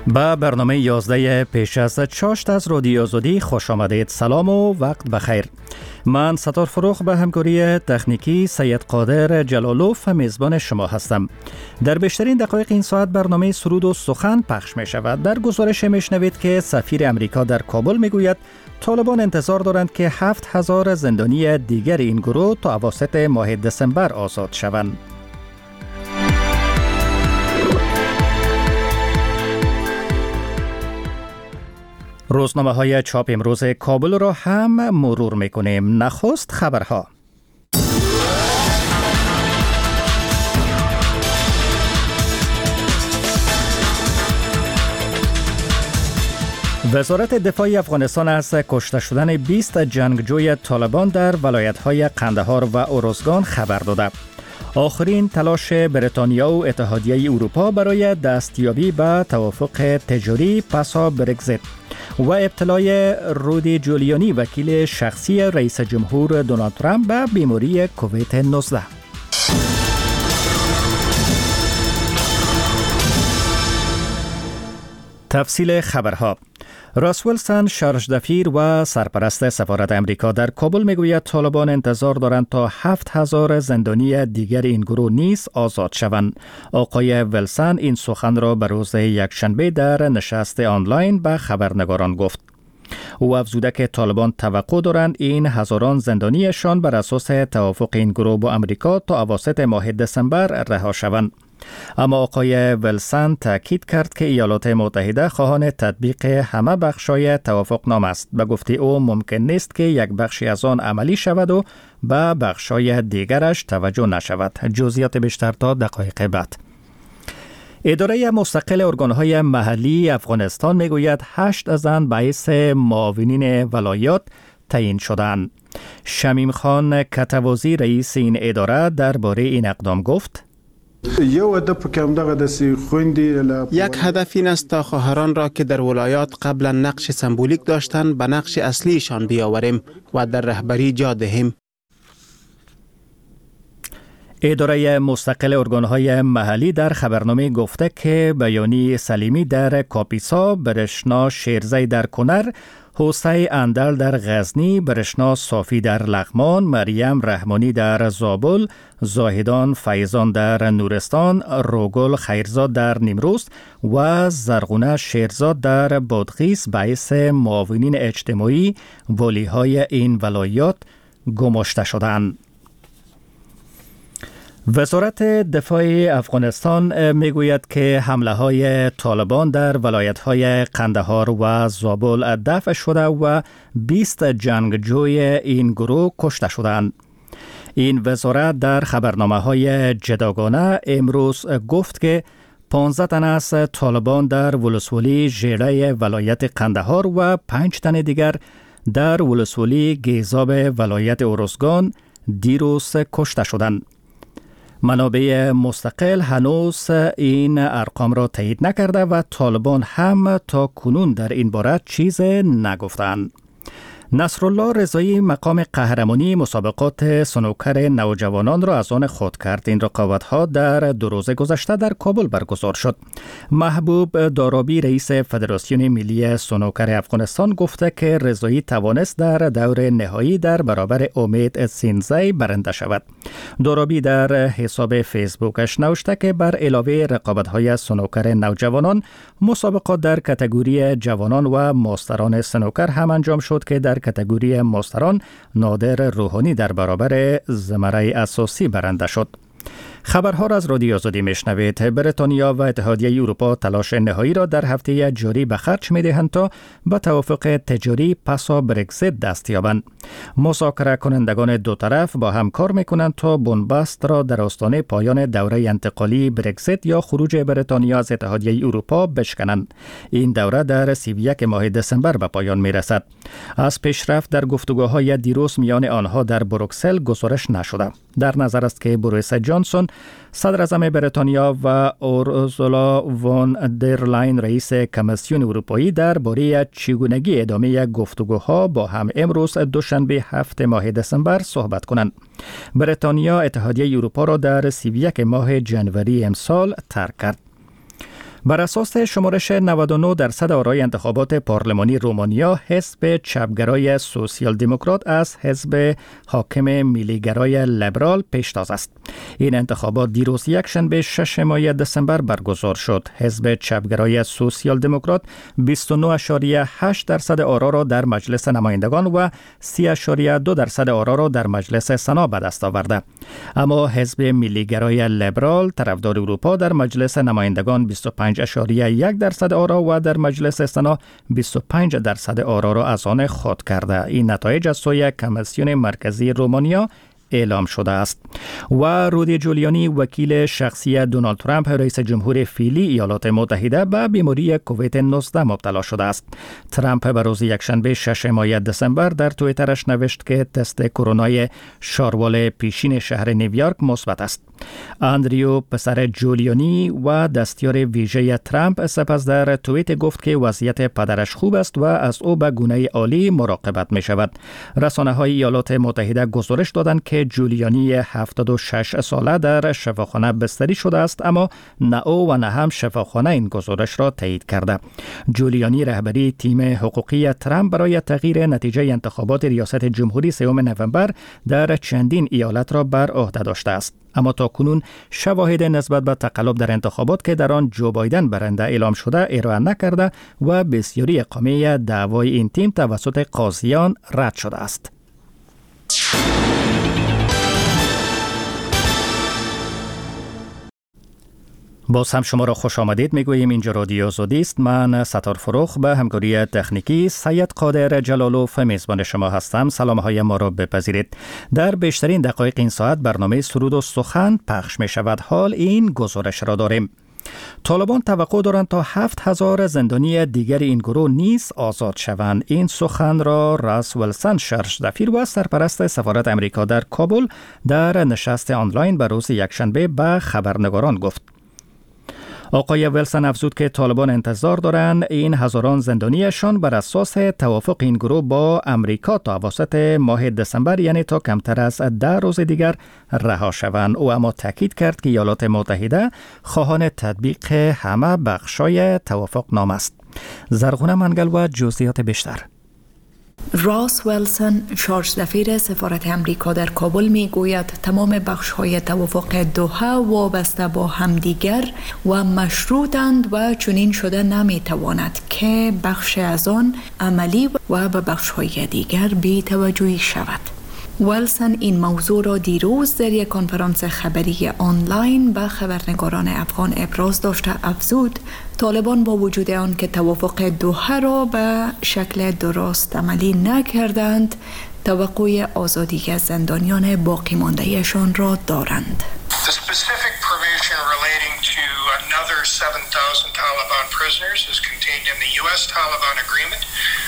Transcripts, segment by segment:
با برنامه 11 پیش از چاشت از رادیو آزادی خوش آمدید. سلام و وقت بخیر. من ستار فروخ به همکاری تکنیکی سید قادر جلالوف میزبان شما هستم. در بیشترین دقایق این ساعت برنامه سرود و سخن پخش می شود. در گزارش میشنوید که سفیر امریکا در کابل میگوید طالبان انتظار دارند که 7000 زندانی دیگر این گروه تا اواسط ماه دسامبر آزاد شوند. روزنامه‌های چاپ امروز کابل را هم مرور می‌کنیم. نخست خبرها. وزارت دفاع افغانستان از کشته شدن 20 جنگجوی طالبان در ولایت‌های قندهار و ارزگان خبر داده. آخرین تلاش بریتانیا و اتحادیه اروپا برای دستیابی به توافق تجاری پس از برگزیت و ابتلای رودی جولیانی وکیل شخصی رئیس جمهور دونالد ترامپ به بیماری کووید 19. تفصیل خبرها. راس ویلسون شارژدفیر و سرپرست سفارت امریکا در کابل میگوید طالبان انتظار دارند تا 7000 زندانی دیگر این گروه نیز آزاد شوند. آقای ویلسون این سخن را به روز یکشنبه در نشست آنلاین به خبرنگاران گفت. او افزوده که طالبان توقع دارند این هزاران زندانیشان بر اساس توافق این گروه با امریکا تا اواسط ماه دسامبر رها شوند. اما آقای ویلسون تاکید کرد که ایالات متحده خواهان تطبیق همه بخشای توافقنامه است. به گفته او ممکن نیست که یک بخشی از آن عملی شود و به بخشای دیگرش توجه نشود. جزئیات بیشتر تا دقایق بعد. اداره مستقل ارگانهای محلی افغانستان میگوید 8 زن باعث معاونین ولایات تعیین شدند. شمیم خان کتوازی رئیس این اداره درباره این اقدام گفت: یک هدف این است تا خواهران را که در ولایات قبلا نقش سمبولیک داشتند به نقش اصلیشان بیاوریم و در رهبری جا دهیم. اداره مستقل ارگانهای محلی در خبرنامه گفته که بیانی سلیمی در کاپیسا، برشنا شیرزی در کنر، حوسه اندل در غزنی، برشنا صافی در لغمان، مریم رحمانی در زابل، زاهدان فیضان در نورستان، روگل خیرزاد در نیمروز و زرغونه شیرزاد در بادغیس باعث معاونین اجتماعی والیهای این ولایات گماشته شدند. وزارت دفاع افغانستان میگوید که حمله های طالبان در ولایت های قندهار و زابل دفع شده و 20 جنگجوی این گروه کشته شدند. این وزارت در خبرنامه های جداگانه امروز گفت که 15 تن از طالبان در ولسوالی ژیره ولایت قندهار و 5 تن دیگر در ولسوالی گیزاب ولایت ارزگان دیروز کشته شدند. منابع مستقل هنوز این ارقام را تایید نکرده و طالبان هم تا کنون در این باره چیز نگفتند. نصرالله رضایی مقام قهرمانی مسابقات سنوکر نوجوانان را از آن خود کرد. این رقابت‌ها در 2 روز گذشته در کابل برگزار شد. محبوب دارابی رئیس فدراسیون ملی سنوکر افغانستان گفته که رضایی توانست در دور نهایی در برابر امید سینزی برنده شود. دارابی در حساب فیسبوکش نوشته که بر علاوه رقابت‌های سنوکر نوجوانان، مسابقات در کاتگوری جوانان و ماستران سنوکر هم انجام شد که در کاتگوری ماستران نادر روحانی در برابر زمره اساسی برنده شد. خبرها را از رادیو آزادی میشنوید. بریتانیا و اتحادیه اروپا تلاش نهایی را در هفته جاری به خرج می‌دهند تا به توافق تجاری پس از برگزیت دست یابند. مذاکره کنندگان دو طرف با هم کار می‌کنند تا بنبست را در آستانه پایان دوره انتقالی برگزیت یا خروج بریتانیا از اتحادیه اروپا بشکنند. این دوره در 31 ماه دسامبر به پایان می‌رسد. از پیشرفت در گفتگوهای دیروز میان آنها در بروکسل گزارش نشده. در نظر است که بوریس جانسون صدر اعظم بریتانیا و اورسولا وان در لاین رئیس کمیسیون اروپایی درباره چگونگی ادامه گفتگوها با هم امروز دوشنبه 7 ماه دسامبر صحبت کنند. بریتانیا اتحادیه اروپا را در 31 ماه ژانویه امسال ترک کرد. بر اساس شمارش 99% آرای انتخابات پارلمانی رومانیا، حزب چپگرای سوسیال دموکرات از حزب حاکم میلیگرای لیبرال پیشتاز است. این انتخابات دیروز یکشنبه 6 ماه دسامبر برگزار شد. حزب چپگرای سوسیال دموکرات 29.8% آرا را در مجلس نمایندگان و 30.2% آرا را در مجلس سنا به دست آورده. اما حزب میلیگرای لیبرال طرفدار اروپا در مجلس نمایندگان 25.1% آرا و در مجلس سنا 25% آرا را از آن خود کرده. این نتایج از سوی کمیسیون مرکزی رومانیا اعلام شده است. و رودی جولیانی وکیل شخصی دونالد ترامپ رئیس جمهور فعلی ایالات متحده به بیماری کووید 19 مبتلا شده است. ترامپ به روز یکشنبه 6 ماه دسامبر در توییترش نوشت که تست کرونای شاروال پیشین شهر نیویورک مثبت است. اندریو پسر جولیانی و دستیار ویژه ترامپ سپس در توییت گفت که وضعیت پدرش خوب است و از او به گونه عالی مراقبت می شود. رسانه‌های ایالات متحده گزارش دادند که جولیانی 76 ساله در شفاخانه بستری شده است، اما نه او و نه هم شفاخانه این گزارش را تایید کرده. جولیانی رهبری تیم حقوقی ترامپ برای تغییر نتیجه انتخابات ریاست جمهوری 3 نوامبر در چندین ایالت را بر عهده داشته است. اما تاکنون شواهد نسبت به تقلب در انتخابات که در آن جو بایدن برنده اعلام شده ارائه نکرده و بسیاری اقامه دعوای این تیم توسط قاضیان رد شده است. باز هم شما را خوش آمدید میگوییم. اینجا رادیو زودی است. من ستار فروخ به همکاری تکنیکی سید قادر جلالوف میزبان شما هستم. سلام های ما را بپذیرید. در بیشترین دقایق این ساعت برنامه سرود و سخن پخش می شود. حال این گزارش را داریم. طالبان توقع دارند تا 7000 زندانی دیگر این گروه نیز آزاد شوند. این سخن را راس ولسن شرشدفیر و سرپرست سفارت امریکا در کابل در نشست آنلاین به روز یکشنبه به خبرنگاران گفت. آقای ویلسن افزود که طالبان انتظار دارند این هزاران زندانیشان بر اساس توافق این گروه با امریکا تا اواسط ماه دسامبر، یعنی تا کمتر از 10 روز دیگر رها شوند. او اما تاکید کرد که ایالات متحده خواهان تطبیق همه بخشای توافق نامه است. زرغونه منگل و جزئیات بیشتر. راس ولسن شارژدفیر سفارت امریکا در کابل می گوید تمام بخش‌های توافق دوحه وابسته با همدیگر و مشروطند و چنین شده نمی تواند که بخش از آن عملی و به بخش‌های دیگر بی توجهی شود. ولسن این موضوع را دیروز در یک کنفرانس خبری آنلاین به خبرنگاران افغان ابراز داشته. افزود طالبان با وجود آن که توافق دوحه را به شکل درست عملی نکردند، توقع آزادی از زندانیان باقی مانده‌شان را دارند. The specific provision relating to another 7,000 Taliban prisoners is contained in the US Taliban agreement.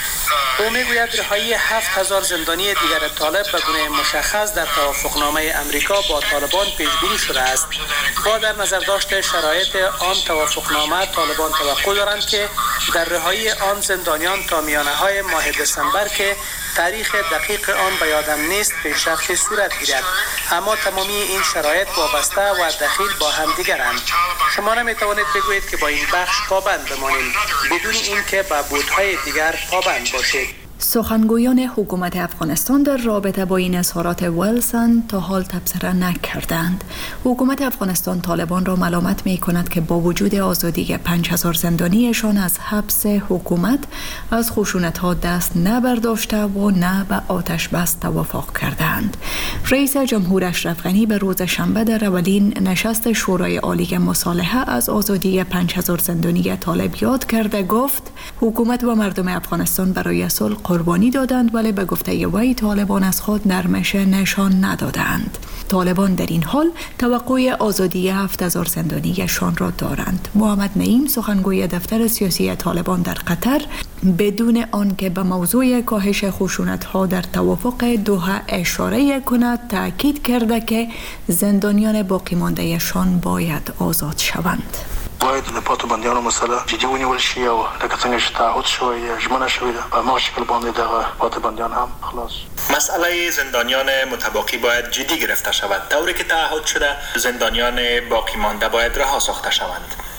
او میگوید رهایی 7000 زندانی دیگر طالب به گونه مشخص در توافقنامه امریکا با طالبان پیش بینی شده است. با در نظر داشت شرایط آن توافقنامه، طالبان توقع دارند که در رهایی آن زندانیان تا میانه های ماه دسامبر که تاریخ دقیق آن به یادم نیست پیشرفت صورت گیرد. اما تمامی این شرایط وابسته و دخیل با هم دیگرند. شما نمیتوانید بگویید که با این بخش پابند بمانیم بدون اینکه به بودهای دیگر پابند باشید. سخنگویان حکومت افغانستان در رابطه با این اظهارات ولسن تا حال تبصره نکردند. حکومت افغانستان طالبان را ملامت می کند که با وجود آزادی 5000 زندانیشان از حبس حکومت از خشونت‌ها دست نبرداشته و نه به آتش بس توافق کردند. رئیس جمهور اشرف غنی به روز شنبه در اولین نشست شورای عالی مصالحه از آزادی 5000 زندانی طالب یاد کرده گفت حکومت و مردم افغانستان برای صلح قربانی دادند، ولی به گفته وی طالبان از خود نرمش نشان ندادند. طالبان در این حال توقع آزادی 7000 زندانیشان را دارند. محمد نعیم سخنگوی دفتر سیاسی طالبان در قطر بدون آنکه به موضوع کاهش خشونت‌ها در توافق دوحه اشاره کند تاکید کرده که زندانیان باقی مانده‌شان باید آزاد شوند. باید د بندیانو مسله جدي ونیول شي او لکه څنګه چې تعهد شوی ژمنه شوې ده په هماغه شکل باندې دغه بندیان هم خلاص. مسئله زندانیان متباقی باید جدی گرفته شود. طوری که تعهد شده زندانیان باقی مانده باید رها ساخته شوند.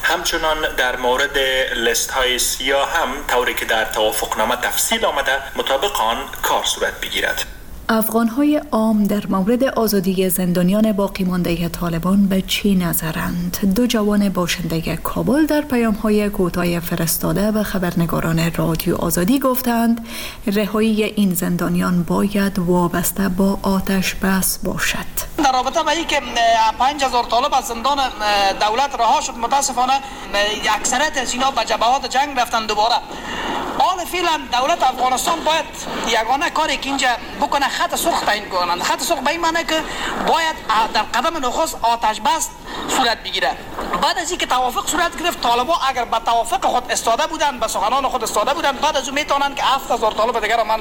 همچنان در مورد لیست های سیاه هم طوری که در توافقنامه تفصیل آمده مطابق آن کار صورت بگیرد. افغان‌های عام در مورد آزادی زندانیان باقی مانده طالبان به چی نظرند؟ دو جوان باشنده کابل در پیام‌های کوتاه فرستاده به خبرنگاران رادیو آزادی گفتند رهایی این زندانیان باید وابسته با آتش بس باشد. در رابطه با اینکه 5000 طالب از زندان دولت رها شد، متاسفانه اکثریت از اینا به جبهات جنگ رفتن دوباره. آن فعلا دولت افغانستان باید یگانه کاری که اینجا بکنه خط سرخ تعیین کنند. خط سرخ به این معنی که باید در قدم نخست آتش بس صورت بگیره. بعد از اینکه توافق صورت گرفت، طالبان اگر به توافق خود استاده بودند، به سخنان خود استاده بودند، بعد از اون میتونن که 7000 طالب دیگر من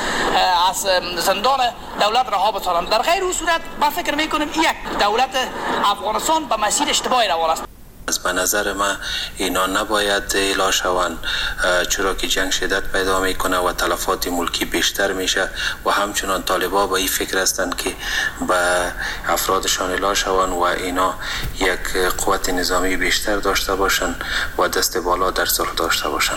از زندان دولت رها بسازند. در غیر این صورت ما فکر میکنیم یک دولت افغانستان به مسیر اشتباهی روان است. به نظر ما اینا نباید اعلا شوند، چرا که جنگ شدت پیدا میکنه و تلفات ملکی بیشتر میشه و همچنان طالبا به این فکر هستند که به افرادشان اعلا شوند و اینا یک قوت نظامی بیشتر داشته باشند و دست بالا در صلح داشته باشند.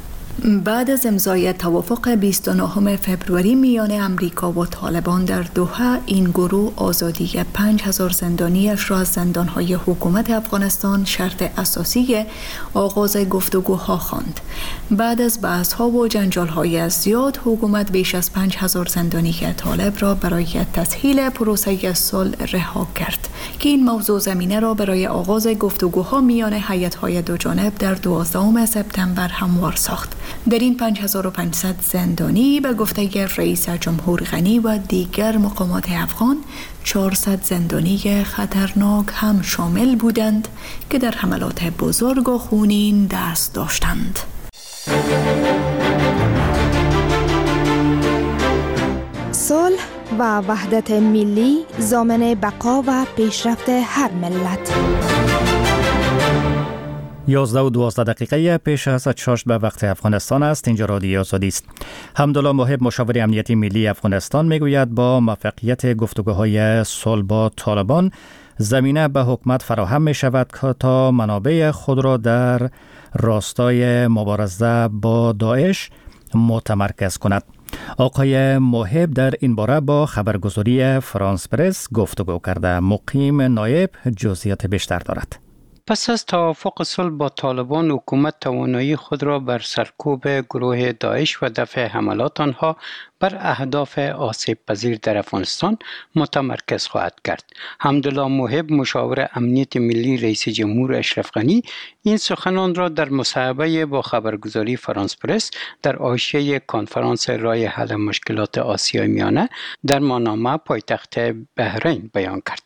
بعد از امضای توافق 29 فبروری میان امریکا و طالبان در دوحه، این گروه آزادی 5000 زندانیش را از زندانهای حکومت افغانستان شرط اساسی آغاز گفتگوها خواند. بعد از بحث‌ها و جنجال‌های زیاد، حکومت بیش از 5000 زندانی طالب را برای تسهیل پروسه صلح رها کرد که این موضوع زمینه را برای آغاز گفتگوها میان هیئت‌های دو جانب در 12 سپتامبر هموار ساخت. در این 5500 زندانی به گفته رئیس جمهور غنی و دیگر مقامات افغان 400 زندانی خطرناک هم شامل بودند که در حملات بزرگ و خونین دست داشتند. صلح و وحدت ملی ضامن بقا و پیشرفت هر ملت. 11 و 12 دقیقه پیش از چاشت به وقت افغانستان است. اینجا رادیو آزادی است. حمدالله محب مشاور امنیتی ملی افغانستان میگوید با موفقیت گفتگوهای صلح با طالبان زمینه به حکومت فراهم می شود که تا منابع خود را در راستای مبارزه با داعش متمرکز کند. آقای محب در این باره با خبرگزاری فرانس پرس گفتگو کرده. مقیم نایب جزئیات بیشتر دارد. پس از توافق صلح با طالبان، حکومت توانایی خود را بر سرکوب گروه داعش و دفع حملات آنها بر اهداف آسیب پذیر در افغانستان متمرکز خواهد کرد. حمدالله محب مشاور امنیت ملی رئیس جمهور اشرف غنی این سخنان را در مصاحبه با خبرگزاری فرانس پرس در حاشیه کنفرانس رای حل مشکلات آسیای میانه در مانامه پایتخت بحرین بیان کرد.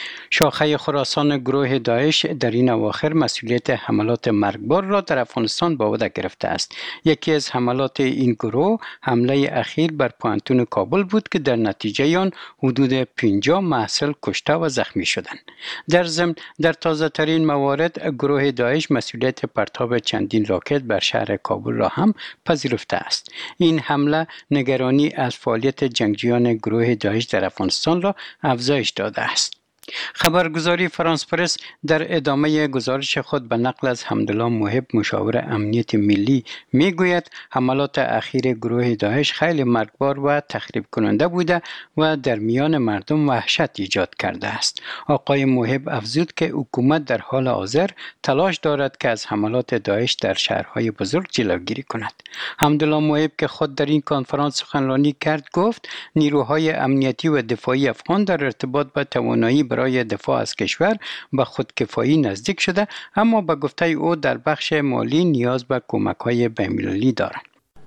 شاخه خراسان گروه داعش در این اواخر مسئولیت حملات مرگبار را در افغانستان به عهده گرفته است. یکی از حملات این گروه حمله اخیر بر پوانتون کابل بود که در نتیجه آن حدود 50 محصل کشته و زخمی شدند. در ضمن در تازه ترین موارد گروه داعش مسئولیت پرتاب چندین راکت بر شهر کابل را هم پذیرفته است. این حمله نگرانی از فعالیت جنگجویان گروه داعش در افغانستان را افزایش داده است. خبرگزاری فرانس پرس در ادامه گزارش خود به نقل از حمدالله محب مشاور امنیت ملی میگوید حملات اخیر گروه داعش خیلی مرگبار و تخریب کننده بوده و در میان مردم وحشت ایجاد کرده است. آقای محب افزود که حکومت در حال حاضر تلاش دارد که از حملات داعش در شهرهای بزرگ جلوگیری کند. حمدالله محب که خود در این کنفرانس سخنرانی کرد گفت نیروهای امنیتی و دفاعی افغان در ارتباط با توانایی برای دفاع از کشور به خودکفایی نزدیک شده، اما به گفته او در بخش مالی نیاز به کمک‌های بین‌المللی دارند.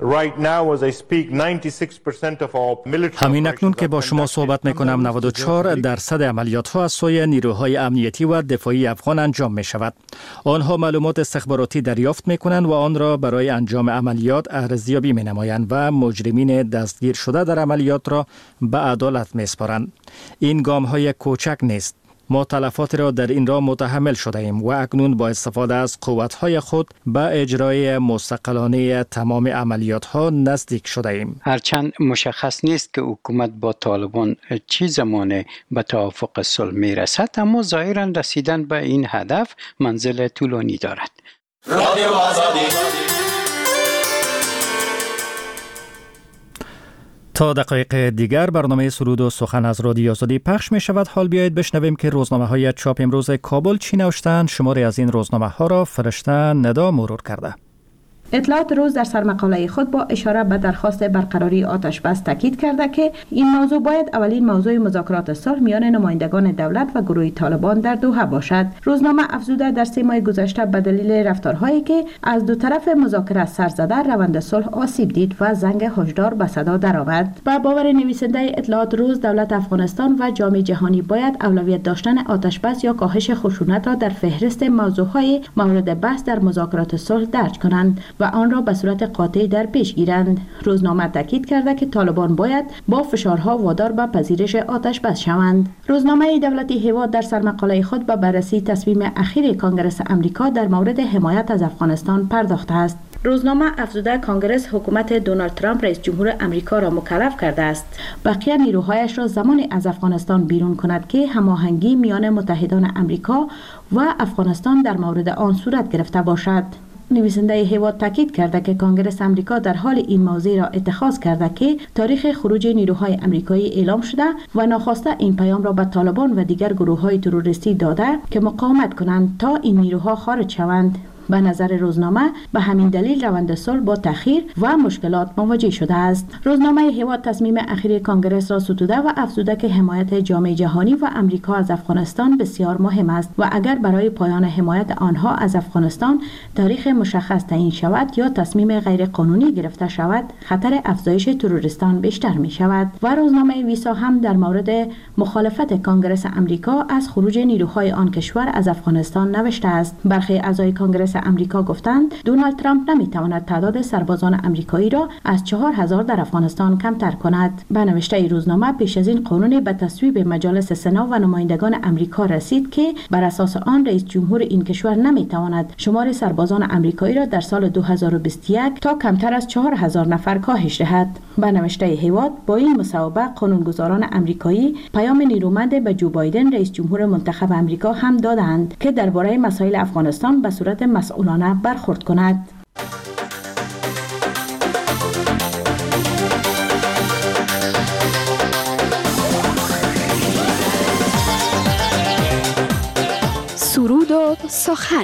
همین اکنون که با شما صحبت میکنم 94% عملیات ها از سوی نیروهای امنیتی و دفاعی افغان انجام می شود. آنها معلومات استخباراتی دریافت می کنند و آن را برای انجام عملیات ارزیابی می نمایند و مجرمین دستگیر شده در عملیات را به عدالت می سپارند. این گام های کوچک نیست. ما تلفات را در این راه متحمل شده ایم و اکنون با استفاده از قوت‌های خود به اجرای مستقلانه تمام عملیات‌ها نزدیک شده ایم. هرچند مشخص نیست که حکومت با طالبان چه زمانه به توافق صلح میرسد، اما ظاهراً رسیدن به این هدف منزل طولانی دارد. رادیو آزادی. تا دقایق دیگر برنامه سرود و سخن از رادیو آزادی پخش می شود. حال بیایید بشنویم که روزنامه های چاپ امروز کابل چی نوشتند. شماری از این روزنامه ها را فرشته ندا مرور کرده. اطلاعات روز در سرمقاله خود با اشاره به درخواست برقراری آتش بس تاکید کرده که این موضوع باید اولین موضوع مذاکرات صلح میان نمایندگان دولت و گروه طالبان در دوحه باشد. روزنامه افزوده در 3 ماه گذشته به دلیل رفتارهایی که از دو طرف مذاکره سر زده روند صلح آسیب دید و زنگ هشدار به صدا درآورد. با باور نویسنده اطلاعات روز، دولت افغانستان و جامعه جهانی باید اولویت داشتن آتش بس یا کاهش خشونت را در فهرست موضوعهای مورد بحث در مذاکرات صلح درج کنند و آن را به صورت قاطع در پیش گیرند. روزنامه تاکید کرده که طالبان باید با فشارها وادار به پذیرش آتش بس شوند. روزنامه دولتی هیواد در سرمقاله خود به بررسی تصمیم اخیر کانگرس امریکا در مورد حمایت از افغانستان پرداخته است. روزنامه افزوده کانگرس حکومت دونالد ترامپ رئیس جمهور امریکا را مکلف کرده است بقیه نیروهایش را زمانی از افغانستان بیرون کند که هماهنگی میان متحدان امریکا و افغانستان در مورد آن صورت گرفته باشد. نویسنده هیواد تاکید کرده که کانگرس امریکا در حال این موضوع را اتخاذ کرده که تاریخ خروج نیروهای امریکایی اعلام شده و ناخواسته این پیام را به طالبان و دیگر گروه‌های تروریستی داده که مقاومت کنند تا این نیروها خارج شوند. به نظر روزنامه به همین دلیل روند صلح با تأخیر و مشکلات مواجه شده است. روزنامه هیواد تصمیم اخیر کانگرس را ستوده و افزوده که حمایت جامعه جهانی و امریکا از افغانستان بسیار مهم است و اگر برای پایان حمایت آنها از افغانستان تاریخ مشخص تعیین شود یا تصمیم غیر قانونی گرفته شود، خطر افزایش تروریستان بیشتر می شود. و روزنامه ویسا هم در مورد مخالفت کانگرس امریکا از خروج نیروهای آن کشور از افغانستان نوشته است. برخی اعضای کانگرس امریکا گفتند دونالد ترامپ نمیتواند تعداد سربازان امریکایی را از 4000 در افغانستان کمتر کند. به نوشته روزنامه پیش از این قانون به تصویب مجالس سنا و نمایندگان امریکا رسید که بر اساس آن رئیس جمهور این کشور نمیتواند شمار سربازان امریکایی را در سال 2021 تا کمتر از 4000 نفر کاهش دهد. به نوشته هیواد با این مصوبه قانونگذاران امریکایی پیام نیرومند به جو بایدن رئیس جمهور منتخب امریکا هم دادند که درباره مسائل افغانستان به صورت مسئولانه برخورد کند. سرود و سخن.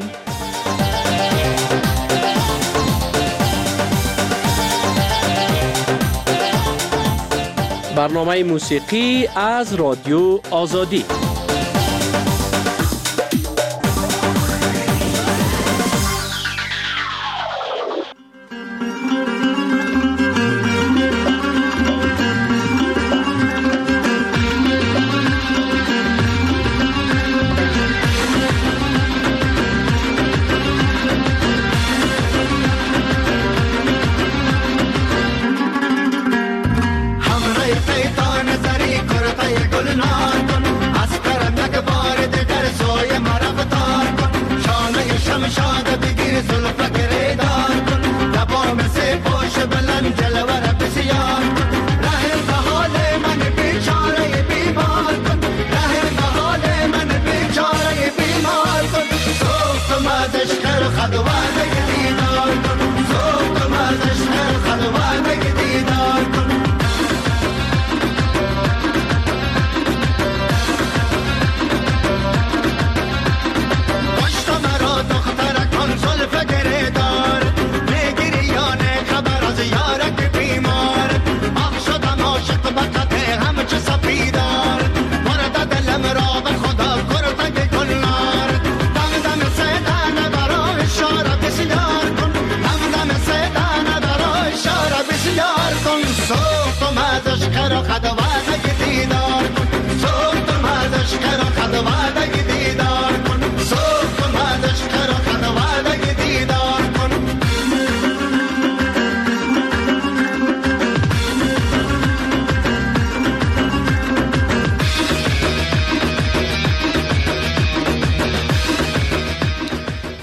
برنامه موسیقی از رادیو آزادی. پیتان سری کرتای گلنار کن از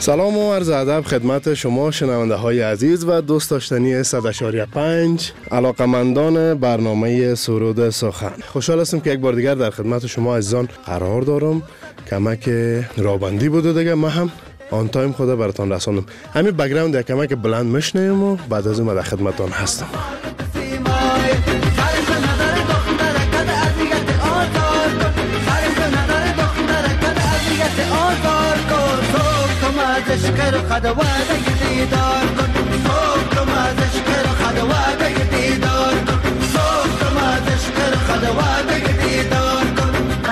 سلام و عرض ادب خدمت شما شنونده های عزیز و دوست داشتنی 100.5 علاقمندان برنامه سرود سخن. خوشحال هستم که یک بار دیگر در خدمت شما عزیزان قرار دارم. کمک رابندی بوده دیگه، ما هم آن تایم خدا براتان رساندم. همین بک‌گراند یک کمک بلند میشنیم و بعد از اون در خدمتان هستم. اشکر خدواده دیدار کن صبح از اشکر خدواده دیدار کن صبح از اشکر خدواده دیدار کن.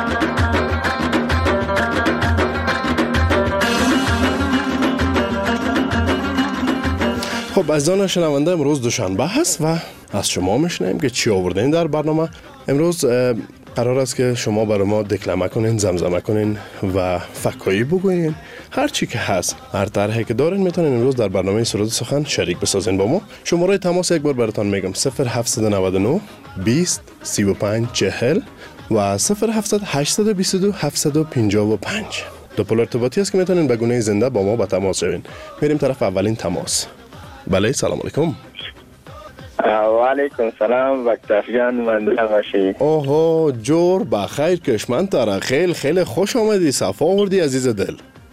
خب عزیزان شنونده، امروز دوشنبه هست و از شما میشنیم که چی آوردین در برنامه. امروز قرار است که شما برای ما دکلمه کنین، زمزمه کنین و فکایی بگوین. هر چی که هست، هر طرحی که دارین میتونین امروز در برنامه سرود سخن شریک بسازین با ما. شماره تماس یک بار براتون میگم: 0799 20 35 40 و 0700 822 755. دو پل ارتباطی است که میتونین به گونه زنده با ما به تماس شوین. میریم طرف اولین تماس. بله، سلام علیکم. و علیکم سلام وقت جان، من دلم باشی. اوه جور بخیر کشمن تره، خیلی خوش آمدی، صفا آوردی عزیز دل.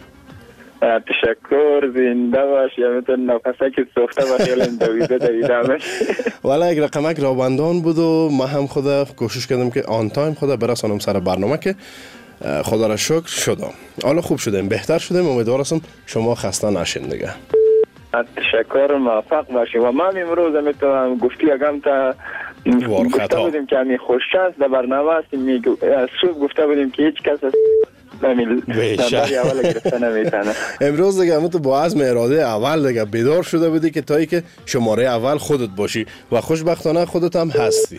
تشکر، زنده باش. یا میتون نفسه که سوخته با خیلی دویده والا یک رقمک رابندان بود و ما هم خدا کوشش کردم که آن تایم خدا برسانم سر برنامه که خدا را شکر شدم. حالا خوب شدیم، بهتر شدیم. امیدوار هستم شما خسته نشین دیگه. تشکر، موفق باشی. و ما امروز میتونم گفتی اگم تا گفته بودیم که همی خوش است در برنامه هستیم. صبح گفته بودیم که هیچ کس اول گرفته نمیتونه. امروز دیگه همون تو با عزم اراده اول دیگه بیدار شده بودی که تایی که شماره اول خودت باشی و خوشبختانه خودت هم هستی.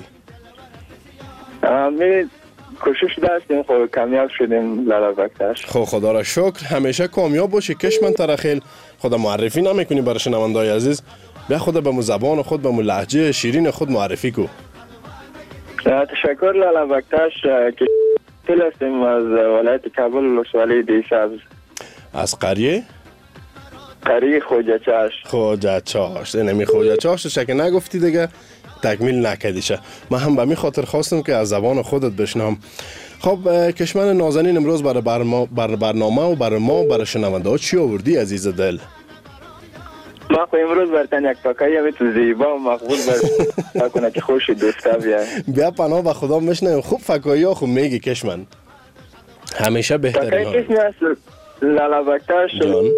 کوشش داشتیم، خب کامیاب شدیم لالابکتش. خب خدا را شکر، همیشه کامیاب باشی. کشمن ترخیل خدا معرفی نمیکنی برای شنونده‌های عزیز؟ بیا خدا به مو زبان خود، به مو لهجه شیرین خود معرفی کو. تشکر لالابکتش. که تل هستیم از ولایت کابل، ولسوالی دیسابز. از قریه خوجه چاشت. اینمی خوجه چاشت شک نگفتی دیگه، تکمیل نکدیشه. من هم به می خاطر خواستم که از زبان خودت بشنم. خب کشمن نازنین، امروز برای برنامه و برای شنونده ها چی آوردی عزیز دل؟ ما خو امروز برتن یک پاکایی همی تو زیبا و مقبول کنه که خوش دوسته بیا پناه به خدا میشنیم. خوب فکایی ها خوب میگی کشمن، همیشه بهترین ها. فکایی کشمی هست لالابکتاش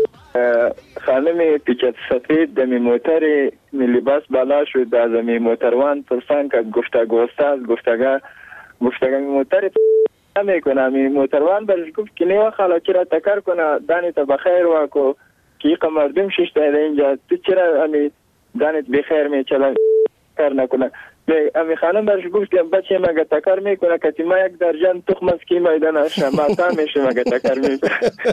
خانم پیچت سفید دمی موتر لباس بالا شد. از می موتروان پرسان که گفتگه می موتر نمیکنه. می موتروان برش گفت که نیو خلاکی را تکر کنه، دانی تا بخیر واکو که ایقا مردم ششته اینجا، تو چرا امی دانت بخیر میچلا کار نکنه. امی خانم برش گفت که بچه مگه تکر میکنه که ما یک درجن تخم از کی میدن اشنا ماتا میشه مگه تکر میکنه.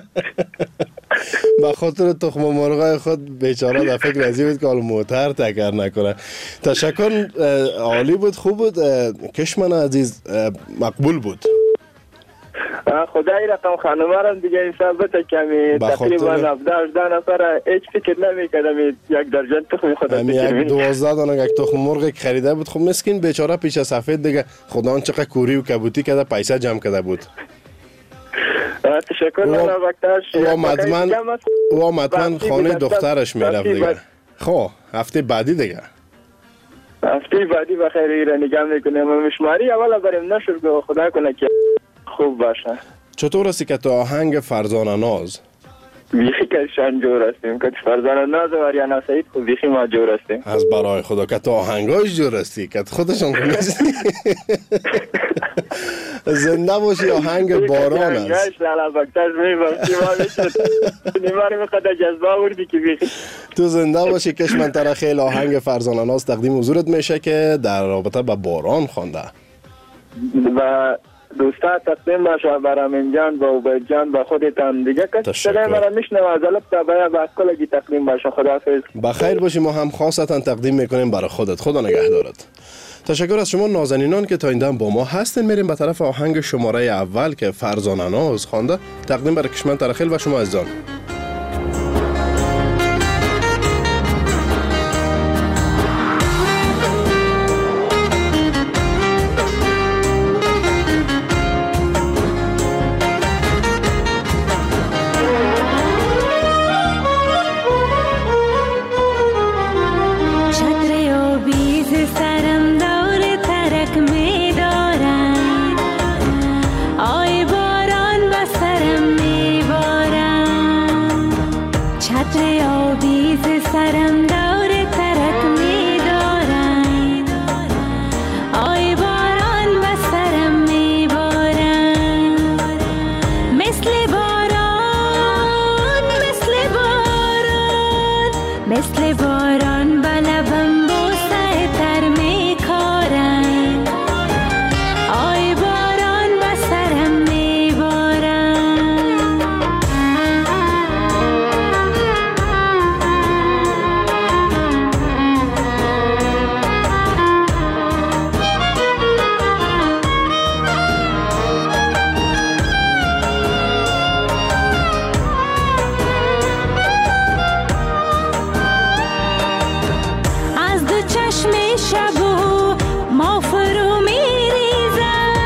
به خاطر تخم مرغای خود بیچاره در فکر ازی بود که حال موتر تکر نکنه. تشکر، عالی بود، خوب بود کشمن عزیز، مقبول بود. خدای رقم خانمه را دیگه این ثابته که تقریبا 17-18 نفر هیچ فکر نمی‌کردم یک درجن تخم خود یک 12 دانه یک تخم مرغ خریده بود. خب مسکین بیچاره پیش سفید دیگه خدا چقدر کوری و کبوتی کرده، پیسه جمع کرده بود. تشکر لالابکتش. و مطمئن خانه دخترش میرفت دیگه. خب هفته بعدی بخیر ایره نگم میکنیم. مشماری اولا بریم نشد که خدا کنه که خوب باشه. چطور هستی که تو آهنگ فرزانه ناز؟ بیخی کشان جور هستیم که فرزانه ناز و آریانا سعید خود بیخی ما جور هستیم. از برای خدا که تو آهنگاش جور هستی که خودشون کنیستی. زنده باشی. آهنگ باران است. آهنگاش لالابکتش میباشی ما بشد نیماری میخواد جذبه آوردی که بیخی. تو زنده باشی کشمن ترخیل. آهنگ فرزانه ناز تقدیم حضورت میشه که در رابطه با باران خوانده و دوستا تقدیم باشه برامین جان با عبید جان با خودت هم دیگه کسی صدای مرا میشنه و از الب تابعه با کلگی تقدیم باشه. خداحافظ. بخیر باشی. ما هم خاصتا تقدیم میکنیم برای خودت. خدا نگهدارت. تشکر از شما نازنینان که تا این دم با ما هستین. میریم به طرف آهنگ شماره اول که فرزانه ناز خوانده تقدیم برای کشمن ترخیل و شما عزیزان. سرم دور ترک می دارن، آی باران به سرم می بارن، مثل باران مثل باران مثل باران به لبم بوسه تر می کارن، آی باران به سرم می بارن. از دو چشم شبو ما فرو می ریزم،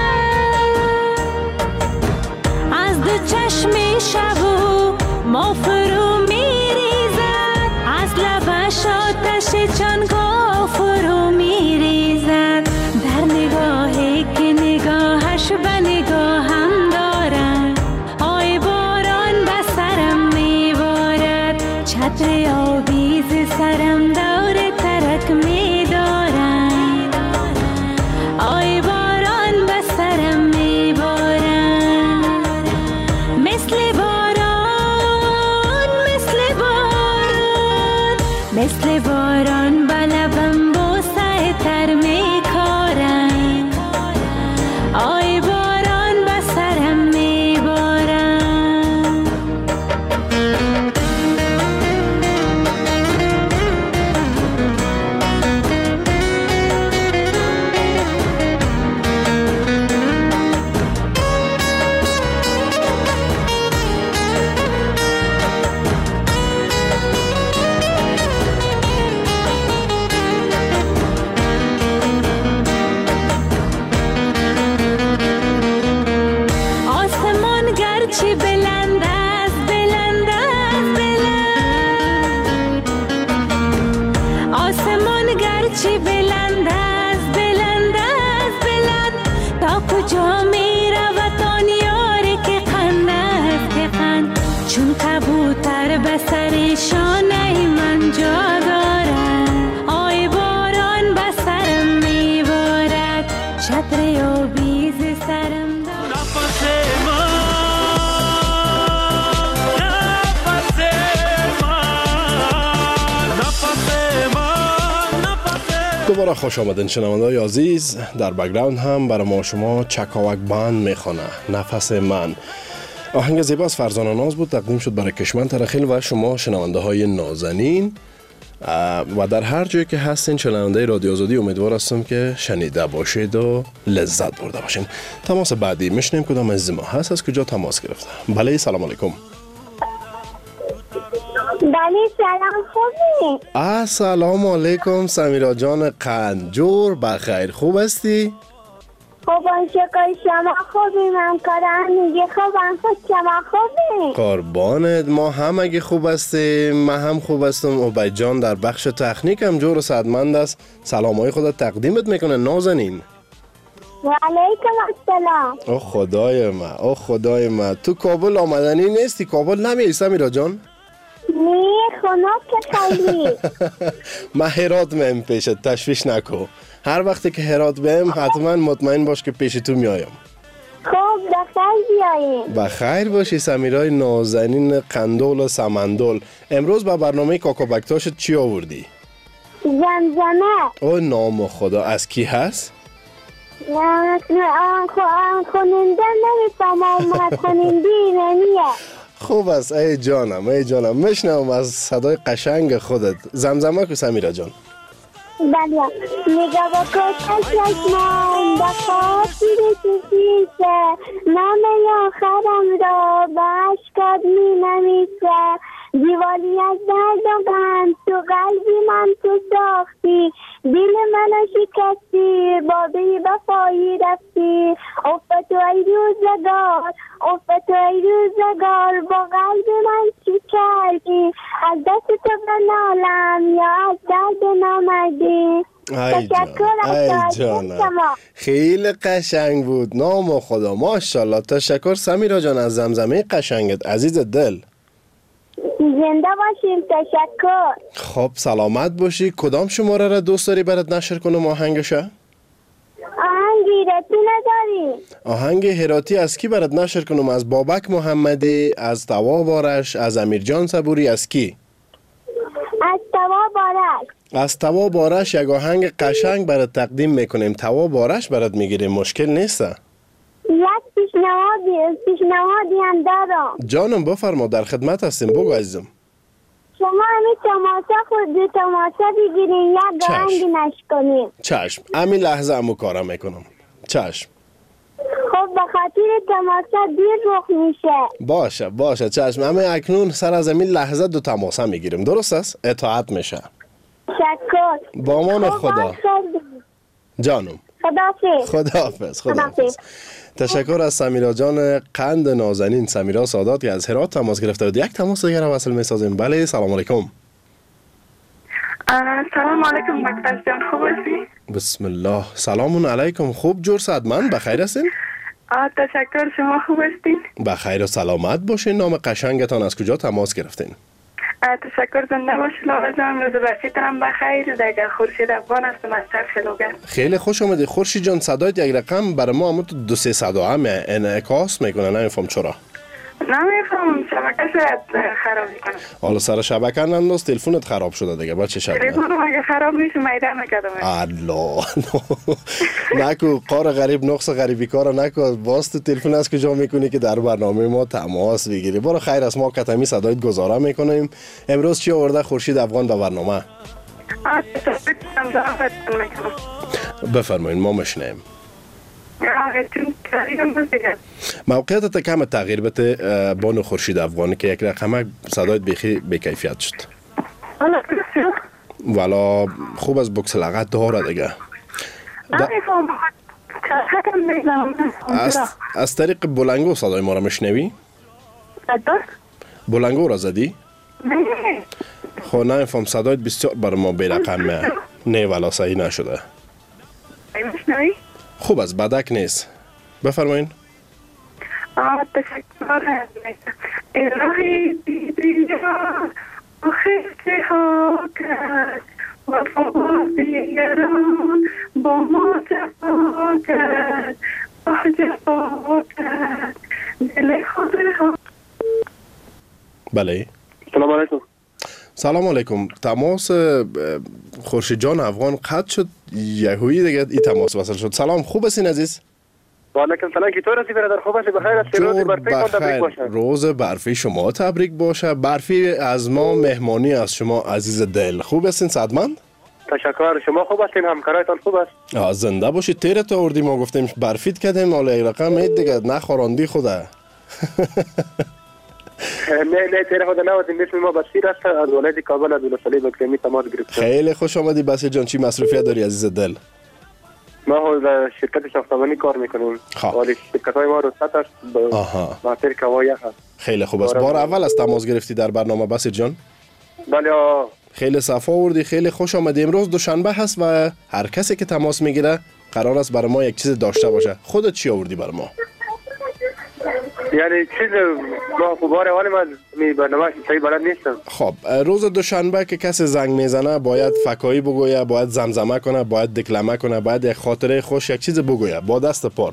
از دو چشم شبو ما فرو می ریزد، از لبش آتش چنگا فرو می ریزد، در نگاهی که نگاهش به نگاهم دارد، آی باران به سرم می بارد، چتر آویز سرم دور ترک می دارد، آی باران به سرم می بارد، مثل باران مثل باران مثل باران به لبم بوسه تر می کارن، آی باران به سرم می بارن. آسمان گرچه بلند است بلند است بلند، آسمان گرچه بلند است بلند است بلند، تا کجا می رود آن یاری که قند است که قند، چون کبوتر به سر شانه من جا دارد، آی باران به سرم می بارد، چتر آویز سرم دوباره خوش آمدین شنونده‌های عزیز. در بک‌گراند هم برای ما شما چکاوک بند میخونه نفس من. آهنگ زیبا از فرزانه ناز بود، تقدیم شد برای کشمن ترخیل و شما شنونده‌های نازنین و در هر جایی که هستین شنونده رادیو آزادی. امیدوار هستم که شنیده باشید و لذت برده باشین. تماس بعدی میشنیم کدام از ما هست، از کجا تماس گرفته؟ بله سلام علیکم. بله سلام، خوبی؟ السلام علیکم سمیرا جان قنجور، بخیر خوب هستی؟ خوبم شکر، شما خوبی؟ من کارم میگه خوبم، خود شما خوبی؟ قربانت، ما هم اگه خوب هستیم من هم خوب هستم. عبید جان در بخش تکنیک هم جور و صدمند است، سلامای خودت تقدیمت میکنه نازنین. و علیکم السلام. او خدای من، او خدای من، تو کابل آمدنی نیستی؟ کابل نمیای سمیرا جان؟ نی خونک که خیلی من هرات میم پیشت، تشویش نکو. هر وقتی که هرات بهم حتما مطمئن باش که پیش تو میایم. خوب بخیر بیاییم. بخیر باشی سمیرای نازنین قندول و سمندول. امروز با برنامه کاکابکتاشت چی آوردی؟ زمزمه. او نام خدا، از کی هست؟ خوننده نمیفهمم، خوننده نمیه. خوب است ای جانم، ای جانم، میشنم از صدای قشنگ خودت. زمزمه کو سمیرا جان. بله. نگاه بکن چشمان با خاطر چیزه، نام آخرم را به عشقات می نمیسه، دیوالی از درد و غم تو قلبی من تو ساختی، دل منو شکستی، با بی وفایی رفتی، افت ای روزگار، افت ای روزگار، با قلب من چی کردی، از دست تو بنالم یا از درد نامردی. ای جانم، خیلی قشنگ بود، نام خدا، ماشاءالله. تشکر سمیرا جان از زمزمه قشنگت عزیز دل. زنده باشیم. تشکر. خب سلامت باشی. کدام شماره را دوست داری برات نشر کنم آهنگشه؟ آهنگ هراتی نداری؟ آهنگ هراتی از کی برات نشر کنم؟ از بابک محمدی، از تواب آرش، از امیرجان صبوری، از کی؟ از تواب آرش. از تواب آرش یک آهنگ قشنگ برات تقدیم میکنیم. تواب آرش برات میگیریم، مشکل نیست. یک پیشنهادی هم دارم. جانم بفرما، در خدمت هستیم، بگو عزیزم. شما همین تماسا خود دو تماسا بگیرین، یک آهنگ نش کنیم. چشم، همین لحظه همو کارا میکنم. چشم. خب به خاطر تماسا دیر رخ میشه. باشه چشم. همین اکنون سر از همین لحظه دو تماسا میگیریم، درست است؟ اطاعت میشه. شکر. با امان خدا. جانم. خداحافظ. تشکر از سمیرا جان قند نازنین، سمیرا سادات که از هرات تماس گرفته بود. یک تماس دیگر رو وصل میسازیم. بله سلام علیکم. سلام علیکم دکتر جان، خوب هستی؟ بسم الله. سلام علیکم. خوب جور صدمن بخیر هستین؟ تشکر، شما خوب هستین؟ بخیر و سلامت باشین. نام قشنگتان از کجا تماس گرفتین؟ تشکر، زنده باشی لاله جان. روز بخیرتان بخیر. دیگه خورشید افغان هستم از چرخ لوگر. خیلی خوش آمدی خورشید جان. صدایت یک رقم برای ما همون 200 همه انعکاس میکنه، نمیفهم چرا. نمیفهم، شبکه شاید خراب میکنه. حالا سر شبکه ننداز، تلفنت خراب شده دیگه. با چه شد؟ تلفنم اگه خراب میشه میدان نکردم. الله نکو قار غریب نقص غریبی کارا نکو. باز تو تلفن از کجا میکنی که در برنامه ما تماس بگیری؟ برو خیر است، ما کتمی صدایت گزاره میکنیم. امروز چی آورده خورشید افغان به برنامه؟ بفرمایید ما مشنیم. موقعیت کم تغییر بده بانو خورشید افغانی که یک رقمه صدایت بیخی بیکیفیت شد. والا خوب از بکس لغت داره دیگه. از طریق بلنگو صدای ما را مشنوی؟ بلنگو را زدی؟ خب نمیفهم، صدایت بسیار بر ما بیرقمه. نه والا صحیح نشده. خوب از بدک نیست. بفرمایین. تشکر. الهی دیدی آخر که ها کرد وفا دیگران با ما جفا کرد جفا کرد دل خود ها. بله سلام علیکم. سلام علیکم. تماس خورشید جان افغان قطع شد، یهویی دیگه این تماس وصل شد. سلام، خوب هستین عزیز؟ وعلیکم سلام. چطور هستی برادر؟ خوب هستی؟ بخیر هستی؟ روز برفی تبریک باشه. روز برفی شما تبریک باشه. برفی از ما مهمانی از شما عزیز دل. خوب هستین صدمند؟ تشکر. شما خوب هستین؟ همکارایتان خوب است؟ زنده باشید. تیرت آوردیم، ما گفتیم برفیت کردیم، حالا یک رقم اید دیگه نخوراندی خوده. نه تیره خود نوادیم. اسم ما بسیر است، از ولایت کابل از ولسوالی بکرمی تماس گرفتم. خیلی خوش آمدی بسیر جان. چی مصروفیت داری عزیز دل؟ ما در شرکت ساختمانی کار میکنیم. ولی شرکت های ما رخصت است با ترک هوایی هست. خیلی خوب است. بار اول از تماس گرفتی در برنامه بسیر جان؟ بله. خیلی صفا آوردی، خیلی خوش آمدی. امروز دوشنبه هست و هر کسی که تماس میگیره قرار است برای ما یک چیز داشته باشه. خودت چی آوردی برای ما؟ یعنی چیز ما خوباره، ولی من می برنامه صحیح بلد نیستم. خب روز دوشنبه که کسی زنگ میزنه باید فکایی بگویه، باید زمزمه کنه، باید دکلمه کنه، باید یک خاطره خوش، یک چیز بگویه با دست پر.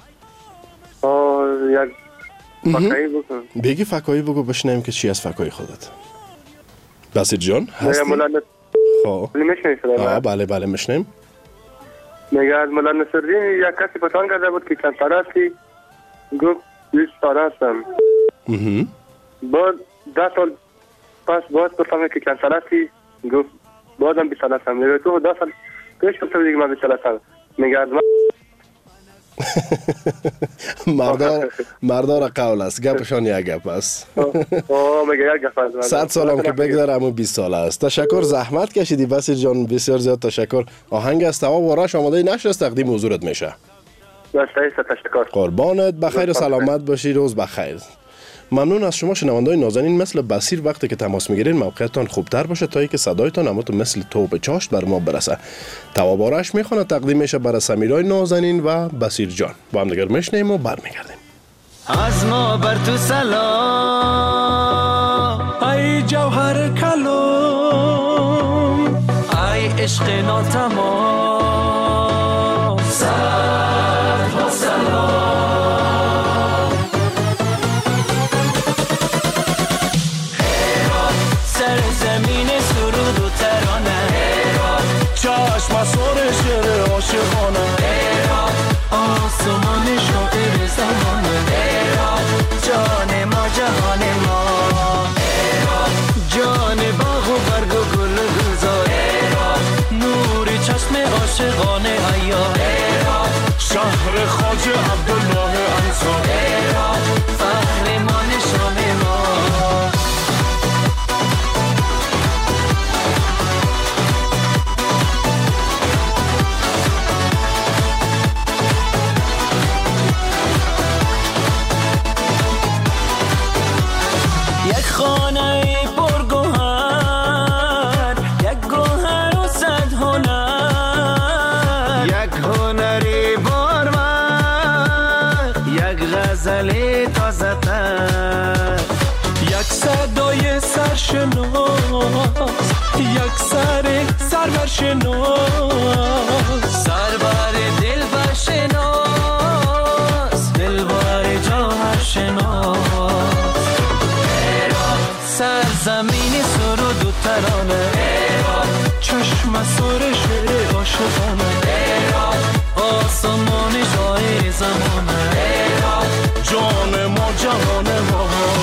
یک فکایی بگو. بگی فکایی بگو بشنیم که چی از فکایی خودت. بسیر جان هستی؟ خب بله بله مشنیم. میگه از مولا نصرالدین یک کسی پتان کرده بود که چند ساله هستی، گفت 20 ساله هستم. بعد 10 سال پس باز پرسیدم که چند ساله هستی، گفت بازم 20 ساله هستم. میگه تو 10 سال پیش گفتم دیگه من 20 ساله هستم. میگه از مردار قول است، گپشان یک گپ است. میگه یک گپ است. 100 سالم که بگذره همون 20 ساله است. تشکر، زحمت کشیدی بسیر جان، بسیار زیاد تشکر. آهنگ از تواب آرش آماده نشست تقدیم حضورت میشه. تشکر. قربانت، بخیر و سلامت باشی. روز بخیر. ممنون از شما شنوندای نازنین. مثل بسیر وقتی که تماس میگیرین موقعیتان خوبتر باشه تا اینکه صدایتان همون مثل توپ چاشت بر ما برسه. تواب آرش میخونه تقدیم میشه برای سمیرای نازنین و بسیر جان. با هم دیگر میشنیم و برمیگردیم. از ما بر تو سلام جوهر کلام ای عشق ناتمام صد و سلام سرزمین سرود و ترانه چشم سر شعر عاشقانه آسمان شاعر زمانه جان ما جهان ما جان باغ و برگ و گل و گلزار نوری چشم عاشقانه عیار شهر خواجه عبدالله انصار فخر ما نشان ما یک خانه پرگوهر یک گوهر و صد هنر یک هنری بارور یک غزل تازه تر یک صدای سرشناس یک سر سرورشناس سرور دلبر شناس دلبر جوهر شناس سرزمین سرود و ترانه چشم سر شعر عاشقانه آسمان شاعر زمانه جان ما جهان ما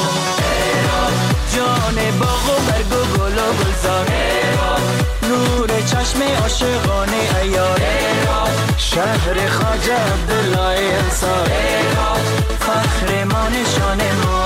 جان باغ و برگ و گل و گلزار نور چشم عاشقانه عیار شهر خواجه عبدالله انصار فخر ما نشان ما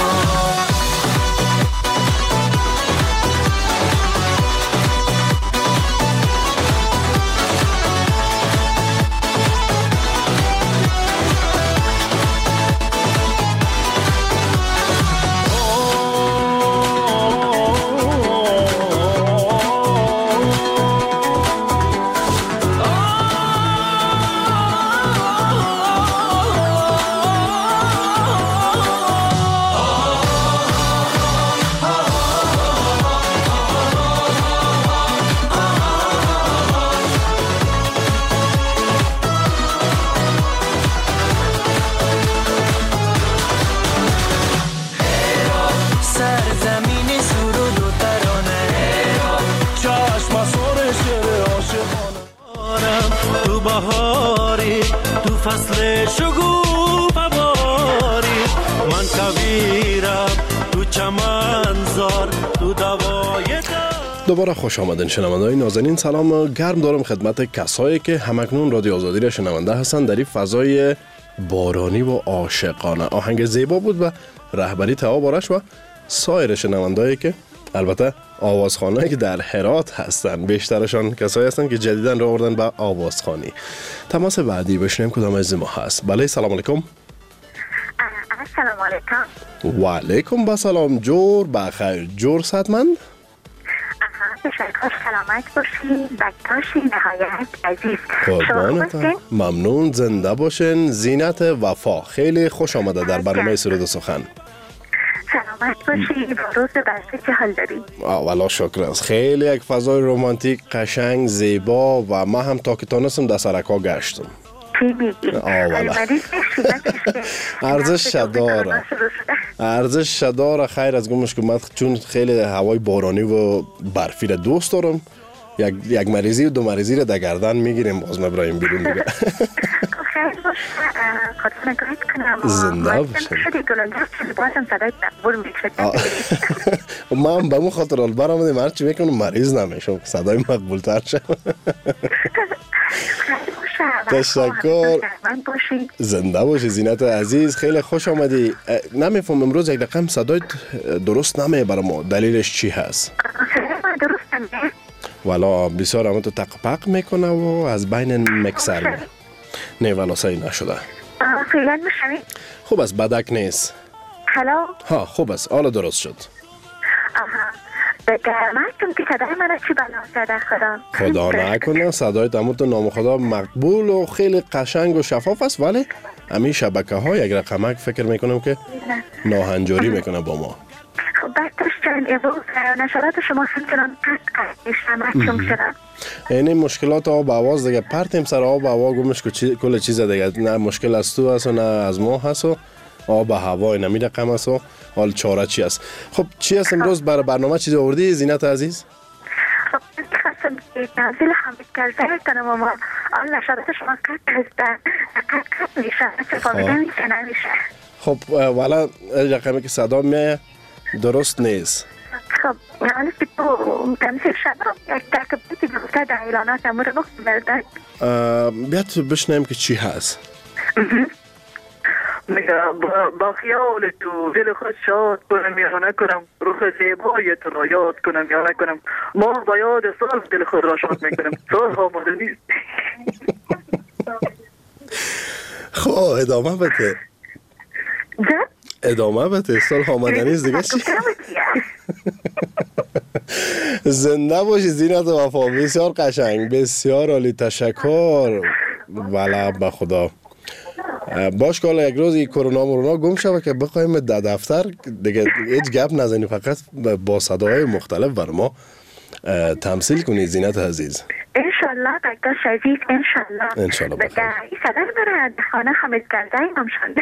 فصل شگوفه باری من کویرم تو چمنزار تو دوای دوباره خوش آمدین شنونده‌های نازنین. سلام گرم دارم خدمت کسایی که همکنون رادیو آزادی را شنونده هستند در این فضای بارانی و عاشقانه. آهنگ زیبا بود و رهبری توا بارش و سایر شنونده‌ای که البته آوازخوانایی که در هرات هستن، بیشترشان کسایی هستن که جدیداً راه آوردن به آوازخوانی. تماس بعدی بشنیم کدام از ما هست. بله سلام علیکم. السلام علیکم. و علیکم با سلام. جور بخیر. جور صحتمند؟ تشکر. سلامت باشین. بکتاشین نهایت عزیز. قربانتان. ممنون. زنده باشین. زینت وفا خیلی خوش آمده در برنامه سرود و سخن. سلامت باشی. روز برسه چه حال داری؟ والا شکر است. خیلی یک فضای رومانتیک قشنگ زیبا و ما هم تا که تانستم در سرکا گشتم. چی میگی؟ ارزش داره. خیر از گمش که من چون خیلی هوای بارانی و برفی را دوست دارم، یک مریضی و دو مریضی را در گردن میگیریم باز مبراهیم بیرون دیگه. زنده باشم. من به مو خاطر البر آمدیم هرچی میکنم مریض نمیشم، صدای مقبول تر شم. تشکر. زنده باشی زینت عزیز. خیلی خوش آمدی. نمیفهم امروز یک رقم صدایت درست نمیه برای ما، دلیلش چی هست؟ والا بسیار همه تو تقپق میکنه و از بین مکسر میره. نه والا صحیح نشده. فعلا میشنوی؟ خوب است، بدک نیست. هلو. ها خوب است، حالا درست شد. من که صدای من چی بلا زده خدا نکنه صدای تموت نام خدا مقبول و خیلی قشنگ و شفاف است، ولی همین شبکه ها یک رقمک فکر میکنم که ناهنجاری میکنه با ما. خب بعدش چند امروز نشرات شما همچنان قطع میشه محکوم شدم. یعنی مشکلات آب آواز دیگه پرتیم سر آب هوا گمش کل چیز دیگه، نه مشکل از تو هست و نه از ما هست و آب هوای نمی رقم هست و حال چاره چی هست. خب چی هست امروز برای برنامه چیزی آوردی زینت عزیز؟ خب خواستم تنزیل حمید کرده کنم اما آن نشرات شما قطع هستن، قطع میشه چه فامیده میشه نمیشه. خب والا رقمی که صدا میه درست نیست. خب حالا که تو تمثیل شما یک ترکبی که گفته در اعلانات امور وقت بردن بیاد تو بشنیم که چی هست. میگه با خیال تو دل خود شاد کنم یا نکنم، روح زیبای تو را یاد کنم یا نکنم، ما با یاد سال دل خود را شاد میکنم، سال ها ماده نیست. خب ادامه بده. ادامه بده سال آمده نیست دیگه چی؟ زنده باشی زینت وفا، بسیار قشنگ، بسیار عالی، تشکر. والا به خدا باش که حالا یک روز کرونا مرونا گم شود که بقایم در دفتر دیگه هیچ گپ نزنی، فقط با صداهای مختلف بر ما تمثیل کنی زینت عزیز. انشالله دکتر عزیز انشالله بخیر. این صدر برای خانه حمید کرده هم شده.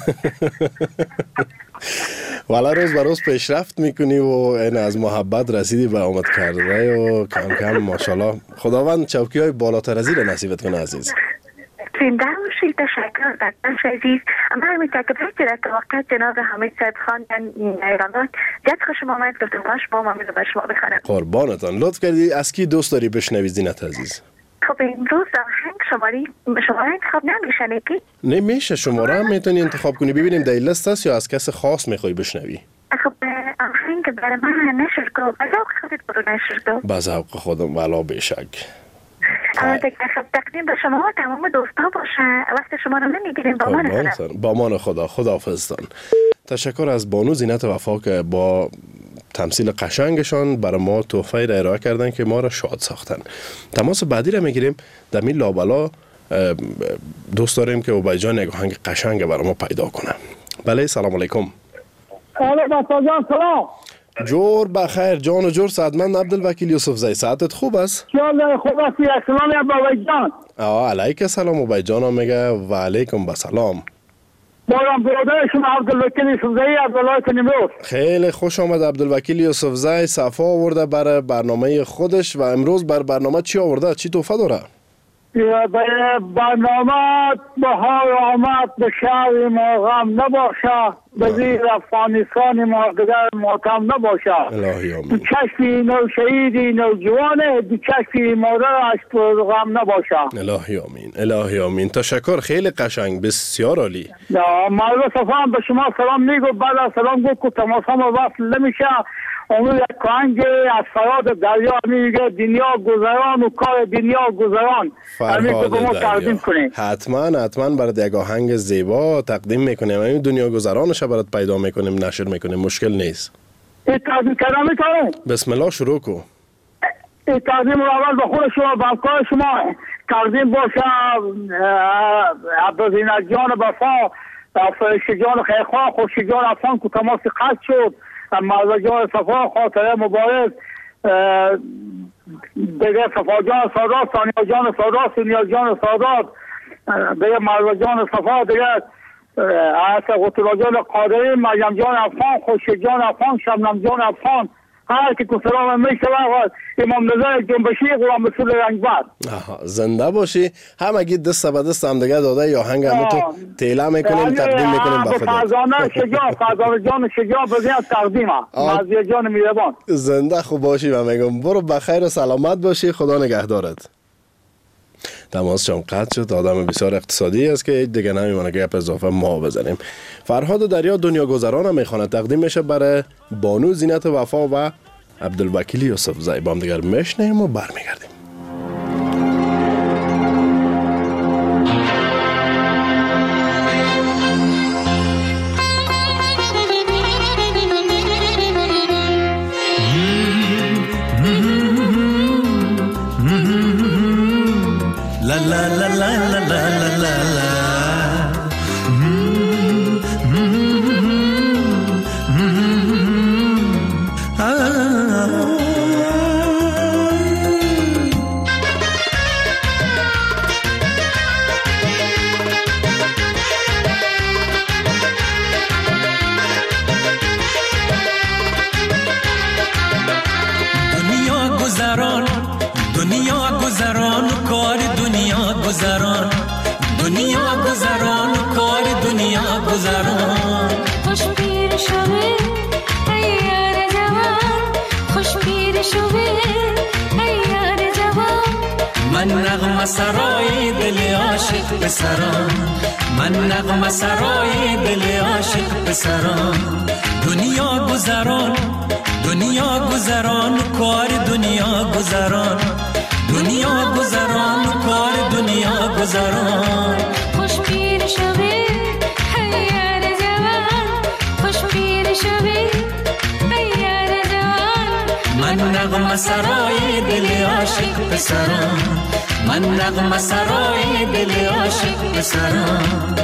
والا روز به روز پیشرفت میکنی و این از محبت رسیدی به آمد کرده و کم کم ماشاءالله خداوند چوکی های بالاتر از این نصیبت کنه عزیز. زنده باشید، تشکر دکتر عزیز. اما همین تکبری که در واقع جناب حمید صاحب خان در ایرانات جد خوشم آمد گفتم باش با ما میده به شما بخونم. قربانتان، لطف کردی. از کی دوست داری بشنوی زینت عزیز؟ خب امروز آهنگ شماره انتخاب نمیشه نکی؟ نمیشه، شماره هم میتونی انتخاب کنی. ببینیم در لیست است یا از کس خاص میخوای بشنوی؟ خب آهنگ برای من نشر کو، به ذوق خودت برو نشر کو. به ذوق خودم والا بیشک. خب تقدیم به شما و تمام دوستا باشه، وقت شما رو نمیگیریم. با مان خدا، خداحافظتان. تشکر از بانو زینت وفا که با تمثیل قشنگشان برای ما تحفه را ارائه کردن که ما را شاد ساختن. تماس بعدی را میگیریم. در این لابلا دوست داریم که اوبای جان یک آهنگ قشنگ برای ما پیدا کنه. بله سلام علیکم. سلام. جور بخیر جان و جور سعدمند عبدالوکیل یوسف زی. ساعتت خوب است؟ خوب است. سلام ابوبای جان. علیک سلام ابوبای جان میگه و علیکم بسلام. بارم برادر شما عبدالوکیل یوسف زی از ولایت نیمروز. خیلی خوش آمد عبدالوکیل یوسف زی. صفا آورده برای برنامه خودش و امروز بر برنامه چی آورده؟ چی تحفه داره؟ برنامه بهار آمد به شهر ما غم نباشه، به زیر افغانستان ما قدر ماتم نباشه. الهی آمین. دو چشمی نو شهیدی نوجوانه، دو چشمی مادرش پر غم نباشه. الهی آمین. الهی آمین. تشکر، خیلی قشنگ، بسیار عالی. مرد صفا به شما سلام میگو، بعد از سلام گفت که تماس هم وصل نمیشه. اون یک کانگ از فراد دریا میگه دنیا گذران و کار دنیا گذران. فرهاد دریا. حتما برای یک آهنگ زیبا تقدیم میکنیم. این دنیا گذرانش برات پیدا میکنیم، نشر میکنیم، مشکل نیست. تقدیم کردن میکنم. بسم الله شروع کو. تقدیم رو اول به خود شما، به افکار شما تقدیم باشه. عبدالزینت جان بفا، فرشته جان خیرخواه، خوشی جان افغان که تماس قطع شد، مرد جان صفا خاطره مبارک، دیگه صفا جان سادات، ثانیه جان سادات، سونیا جان سادات، دیگه مرد جان صفا، دیگه قطلا جان قادری، مریم جان افغان، خوشی جان افغان، شبنم جان افغان، هر که سلام میشه امام نظر جنبشی غلام رسول رنگبر. زنده باشی. همگی دست به دست هم دیگه داده یا هنگ همه تو تیله میکنیم تقدیم میکنیم به خودت. فرزانه شجاع، فرزانه جان شجاع بزیاد تقدیمه. مازیار جان میربان. زنده خوب باشی و میگم برو بخیر و سلامت باشی، خدا نگهدارت. تماس شام قطع شد. آدم بسیار اقتصادی است که دیگه نمیمونه گپ اضافه ما بزنیم. فرهاد دریا دنیا گذران میخونه، تقدیم میشه برای بانو زینت وفا و عبدالوکیل یوسف زی. با هم دیگر میشنیم و برمیگردیم. سرای دل عاشق پسران، من نغمه سرای دل عاشق پسران. دنیا گذران، دنیا گذران، کار دنیا گذران، دنیا گذران، کار دنیا گذران. خوش پیر شوی هیار جوان، خوش پیر شوی هیار جوان. من نغمه سرای دل عاشق پسران، من نغمه سرای دل عاشق پسران.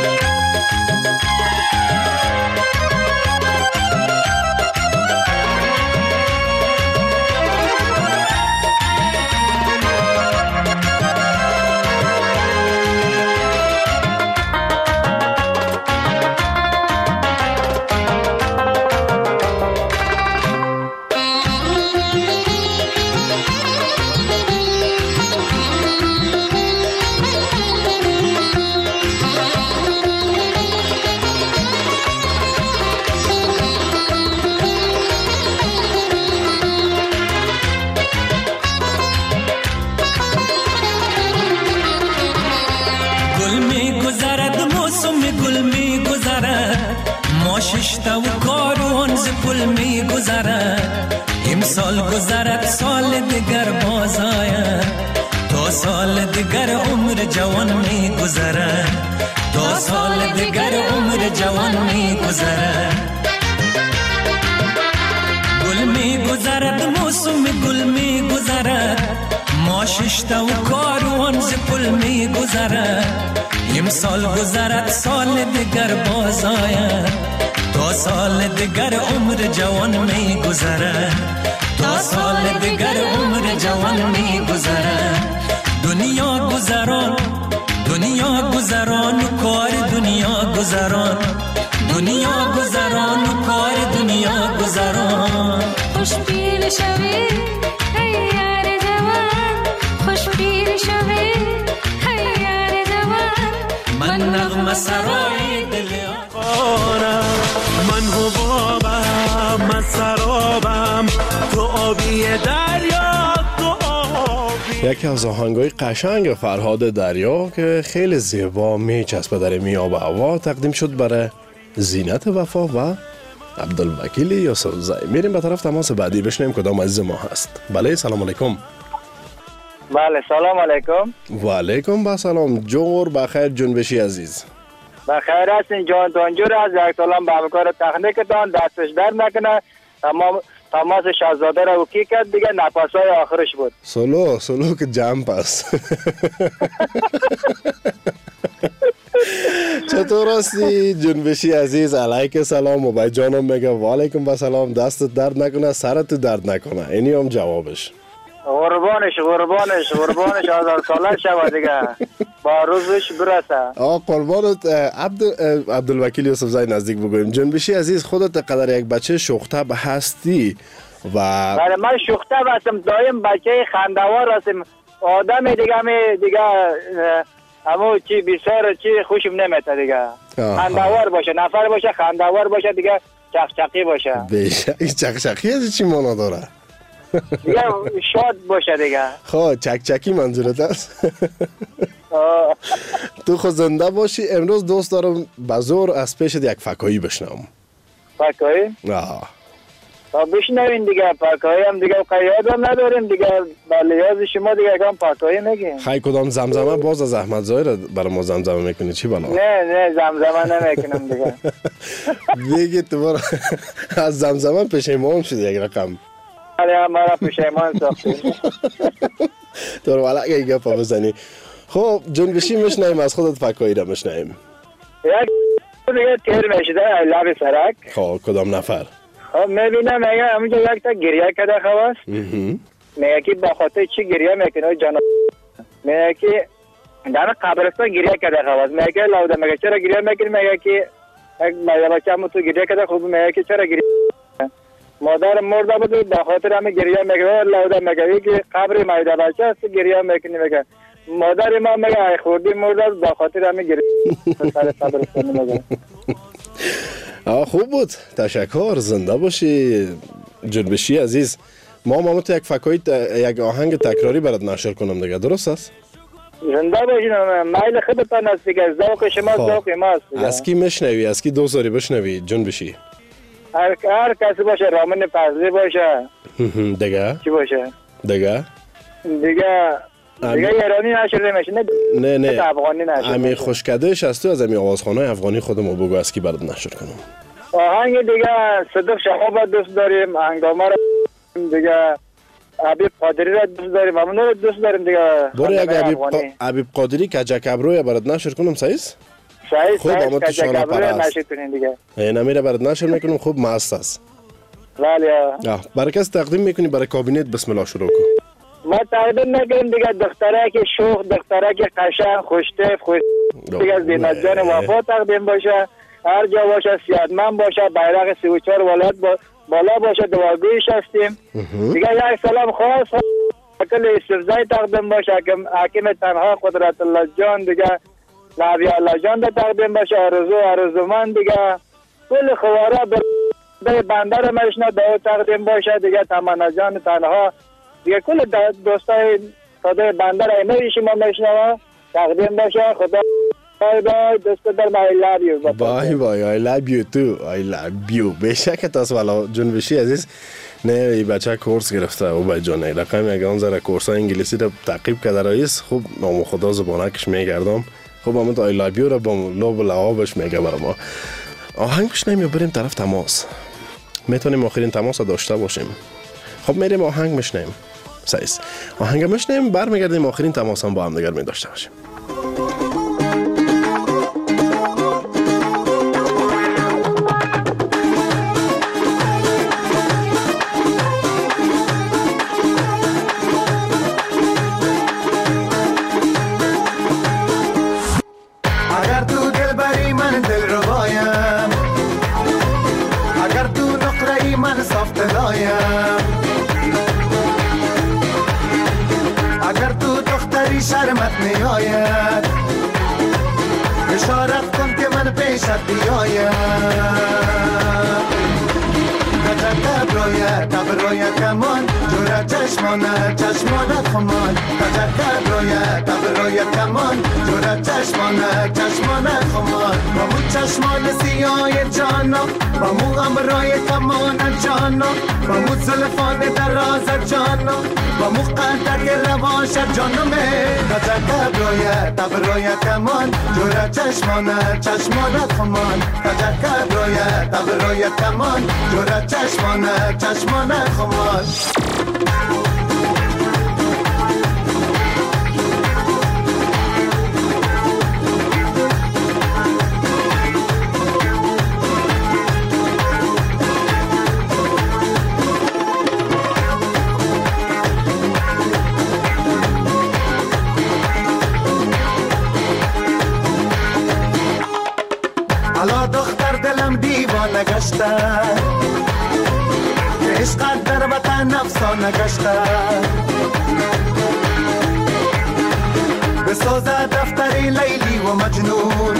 ششتا و کاروان ز پل می گذرد، امسال گذرد سال دیگر باز آید، تا سال دیگر عمر جوان می گذرد، تا سال دیگر عمر جوان می گذرد. گل می گذرد موسم گل می گذرد، ما ششتا و کاروان ز پل می گذرد، امسال گذرد سال دیگر باز آید، تا سال دیگر عمر جوان می گذرد، تا سال دیگر عمر جوان می گذرد. دنیا گذران، دنیا گذران، کار دنیا گذران، دنیا گذران، کار دنیا گذران. خوش پیر شوی هیار جوان، خوش پیر شوی هیار جوان. من نغمه سرای دل من حبابم، من سرابم، تو آبی دریا، تو آبی. یکی از آهنگای قشنگ فرهاد دریا که خیلی زیبا میچسبه در میاب هوا تقدیم شد برای زینت وفا و عبدالوکیل یوسفزئی. میریم به طرف تماس بعدی بشنیم کدام عزیز ما هست. بله سلام علیکم. بله سلام علیکم. و علیکم با سلام. جور بخیر جنبشی عزیز. بخیر هستین جان دانجور از یک سلام به همکار تکنیکتان، دستش در نکنه. تماس شهزاده را اوکی کرد دیگه، نفسای آخرش بود. سلو که جمپ است. چطور هستی جنبشی عزیز؟ علیک سلام. و به جانم میگه و علیکم و سلام. دستت درد نکنه، سرت درد نکنه. اینی هم جوابش. قربانش هزار ساله شوه دیگه، با روزش برسه. قربانت. عبدالوکیل یوسفزئی نزدیک بگویم. جنبشی عزیز خودت قدر یک بچه شوخ‌طبع هستی و بله من شوخ‌طبع هستم، دایم بچه خندوار هستم، آدم دیگه همو چی بسیار چی خوشم نمیاد دیگه. خندوار باشه، نفر باشه، خندوار باشه دیگه، چقچقی باشه. بیشک چقچقی از چی معنا داره؟ دیگه شاد باشه دیگه. خب چکچکی منظورت است؟ تو خود زنده باشی. امروز دوست دارم بزور از پیشت یک فکایی بشنم. فکایی؟ آه بشنوین دیگه. فکایی هم دیگه قیاد هم نداریم دیگه، بله یاد شما دیگه کام فکایی میگیم. خیلی کدام زمزمه باز از احمد ظاهر برای ما زمزمه میکنی چی بلا؟ نه زمزمه نمیکنم دیگه. دیگه تو از زمزمه پشیمان شد یک رقم. بله مرا پشیمان ساختیم. تو رو علاقه یک گپا بزنی. خب جنبشی مشنیم، از خودت فکایی را مشنیم. یک دیگه تیر میشده لب سرک. خب کدام نفر؟ خب میبینم میگه همونجا یک تا گریه کده خواست. میگه که با خاطر چی گریه میکنه جانا؟ میگه که در قبرستان گریه کده خواست. میگه لوده میگه چرا گریه میکنی؟ میگه که یک بچه همون تو گریه کده خوب. میگه که چرا گریه؟ مادر مرده بود به خاطر همه گریه میکنه. لوده میگه که قبر مایده بچه است گریه میکنی. میگه مادر ما میگه ای خوردی مرده به خاطر همه گریه سر قبرستان. میگه خوب بود، تشکر. زنده باشی جنبشی عزیز. ما تو یک فکایی یک آهنگ تکراری برات نشر کنم دیگه، درست است؟ زنده باشین. میل خودتان است دیگه، ذوق شما ذوق ماست. از کی میشنوی؟ از کی دوست داری بشنوی جون بشی؟ هر کسی باشه، رامین فضلی باشه. دیگه چی باشه؟ دیگه ایرانی نشده میشه. نه افغانی نشده. امی خوشکدهش از تو از امی آوازخانه افغانی خودمو بگو از کی برات نشر کنم. آهنگ دیگه صدق شهاب دوست داریم، هنگامه رو دیگه، حبیب قادری را دوست داریم، همون رو دوست داریم دیگه. برای اگه حبیب قادری کجک ابروی برات نشر کنم سعیس؟ خوب آمد تو شانه پرست نمیره برات نشر میکنم. خوب مست است. ولی برای کس تقدیم میکنی؟ برای کابینت بسم الله شروع کن. ما تقدیم نکنیم دیگه، دختره که شوخ، دختره که قشنگ، خوشتیف دیگه، زینت جان وفا تقدیم باشه، هر جا باشه سیادمند باشه، بیرق 34 ولایت بالا باشه، دعاگویش هستیم دیگه. یک سلام خاص کل استفزای تقدیم باشه، حکیم تنها قدرت الله جان دیگه، نبی الله جان دا تقدیم باشه، آرزومند دیگه، کل خواره به بندر مشنا دا تقدیم باشه دیگه، تمنا جان تنها دیگه، کل دوستای صدای بندر ایمه شما مشنا تقدیم باشه. خدا بای دوست در ما I love you. بای I love you too. I love you. بشک تاس والا جون بشی عزیز. نه این بچه کورس گرفته او بای جان رقم یک آن ذره کورس های انگلیسی رو تعقیب کرده رئیس. خوب نام خدا زبانکش میگردم. خوب آمد I love you رو با لب و لعابش میگه برای ما. آهنگ بشنیم یا بریم طرف تماس؟ میتونیم آخرین تماس رو داشته باشیم. خب میریم آهنگ میشنیم. سعیس آهنگ میشنیم برمیگردیم آخرین تماس هم با هم دیگر می داشته باشیم. شرمت میآید اشارت کن که من پیشت بیایم تبرویت کمان جورت چشمانت خمان تبرویت کمان جورت چشمانت خمان با مو چشمان سیاه جانا با مو امرای کمانت جانا با مو زلفان درازت جانا با مو قدک رواشت جانمه تبرویت کمان جورت چشمانت خمان تبرویت کمان جورت چشمانت خمان حالا دختر دلم دیوانه گشته عشقت در وطن افسانه گشته بسازه دفتری لیلی و مجنون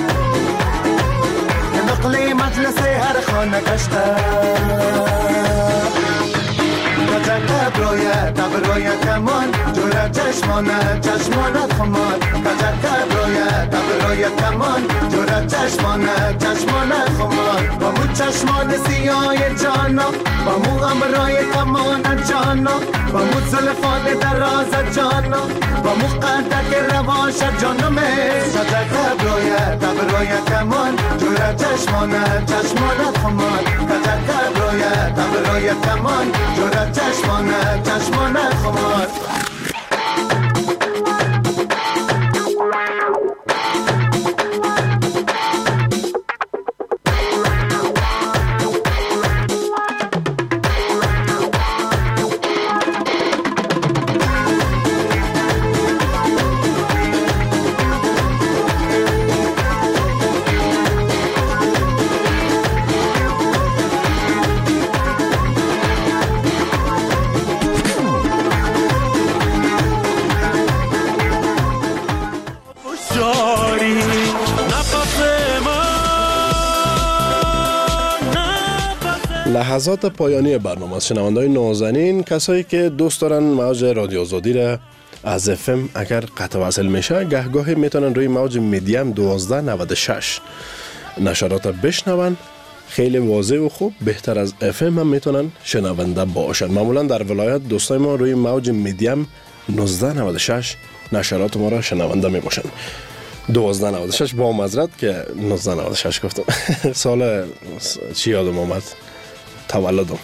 نقل مجلس هر خانه گشته تبرویت کمان جورت چشمانت خمان تبرویت کمان جورت چشمانت خمان با مو چشمان سیاه جانا با مو امرای کمانت جانا با مو زلفان درازت جانا با مو قدک رواشت جانمه تبرویت کمان جورت چشمانت خمان تبرویت کمان جورت چشمانت خمان لحظات پایانی برنامه از شنونده‌های نازنین، کسایی که دوست دارن موج رادیو آزادی را از FM اگر قطع وصل میشه گهگاهی میتونن روی موج میدیم 1296 نشرات بشنون. خیلی واضح و خوب بهتر از FM هم میتونن شنونده باشن. معمولا در ولایت دوستای ما روی موج میدیم 1996 نشرات ما را شنونده می باشن. 1296 با معذرت که 1996 گفتم. سال چی یادم آمد؟ تولدم.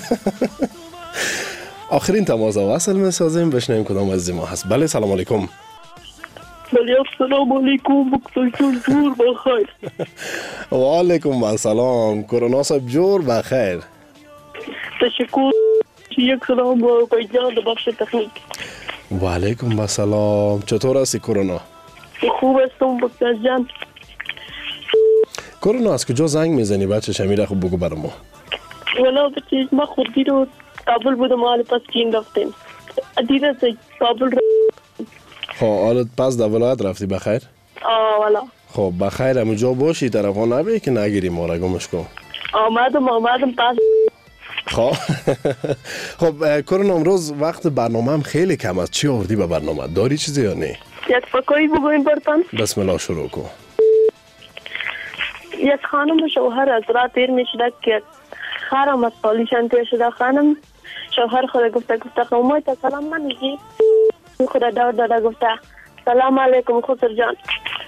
آخرین تماس وصل می سازیم بشنویم کدام از ما هست. بله سلام علیکم. بله السلام علیکم بکترشون جور بخیر. و علیکم السلام کرونا صاحب جور بخیر. تشکر. یک سلام با جان بخش تکنیک. و علیکم السلام. چطور هستی کرونا؟ خوب هستم بکتر جان. کرونا از کجا زنگ میزنی بچه شمیره خوب بگو برام. والا بچه ما خودی رو کابل بودم حال پس چین رفتیم. دیره سے کابل خب حالت پس در ولایت رفتی بخیر؟ والا خب بخیر همونجا باشی طرف ها نبی که نگیری ما را گمش کن. آمدم پس. خب کرونا امروز وقت برنامه هم خیلی کم است. چی آوردی به برنامه؟ داری چیزی یا نه؟ یک فکایی بگویم برتن. بسم الله شروع کن. یک خانم شوهر از راه تیر میشده که خرم از پالیشان تیر شده. خانم شوهر خود گفته قومای تا سلام منیگی خود دور داده گفته سلام علیکم خسر جان.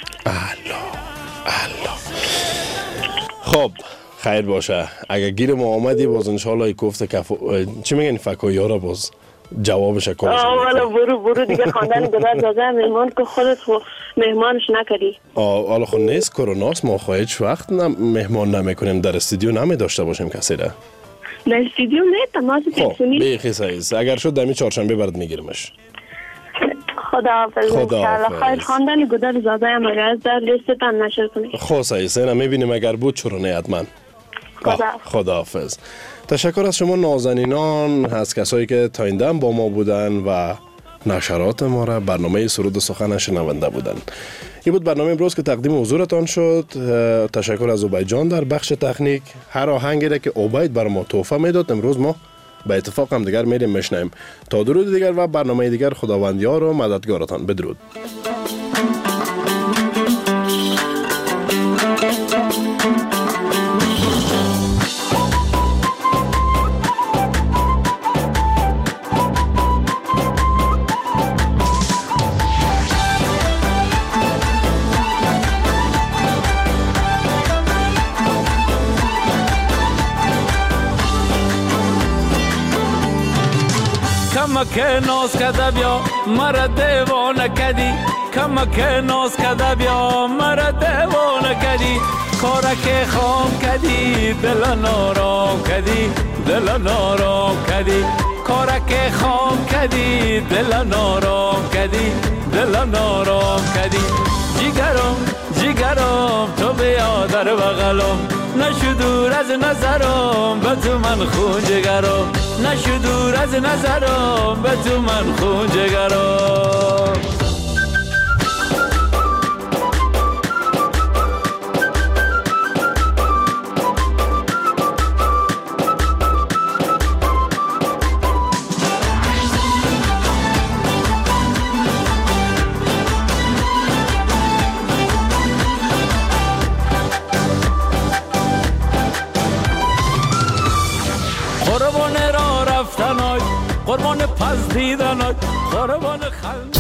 خب خیر باشه. اگه گیر ما آمدی باز انشالله گفته چی میگن فکایی ها را باز جوابش کنه. والا برو دیگه خواندن گذر داده مهمان که خودت مهمانش نکردی. حالا خود نیست کروناست ما خواهیچ وقت مهمان نمیکنیم در استودیو نمی داشته باشیم کسی را. در استودیو نه تماس تلفنی. بیخی سعیز اگر شد دمی چهارشنبه برات میگیرمش. خداحافظ. خیر خواندن گذر زاده هم اگر از در لیستتان نشر کنی. خب سعیز اینا میبینیم اگر بود چرا نه حتما. خداحافظ. تشکر از شما نازنینان از کسایی که تا این دم با ما بودن و نشرات ما را برنامه سرود و سخن شنونده بودن. این بود برنامه امروز که تقدیم حضورتان شد. تشکر از عبید جان در بخش تکنیک. هر آهنگی را که عبید بر ما تحفه میداد امروز ما به اتفاق هم دیگر میریم میشنیم. تا درود دیگر و برنامه دیگر خداوندیار و مددگارتان. بدرود. که ناز کده بیا مرا دیوانه کدی کمک ناز کده بیا مرا دیوانه کدی کارک خام کدی دل نارام کدی دل نارام کدی کارک خام کدی دل نارام کدی دل نارام کدی جیگرم تو بیا در بغلم نشو دور از نظرم به تو من خون جگرم نشو دور از نظرم به تو من خون جگرم قربان پس دیدن قربان خلق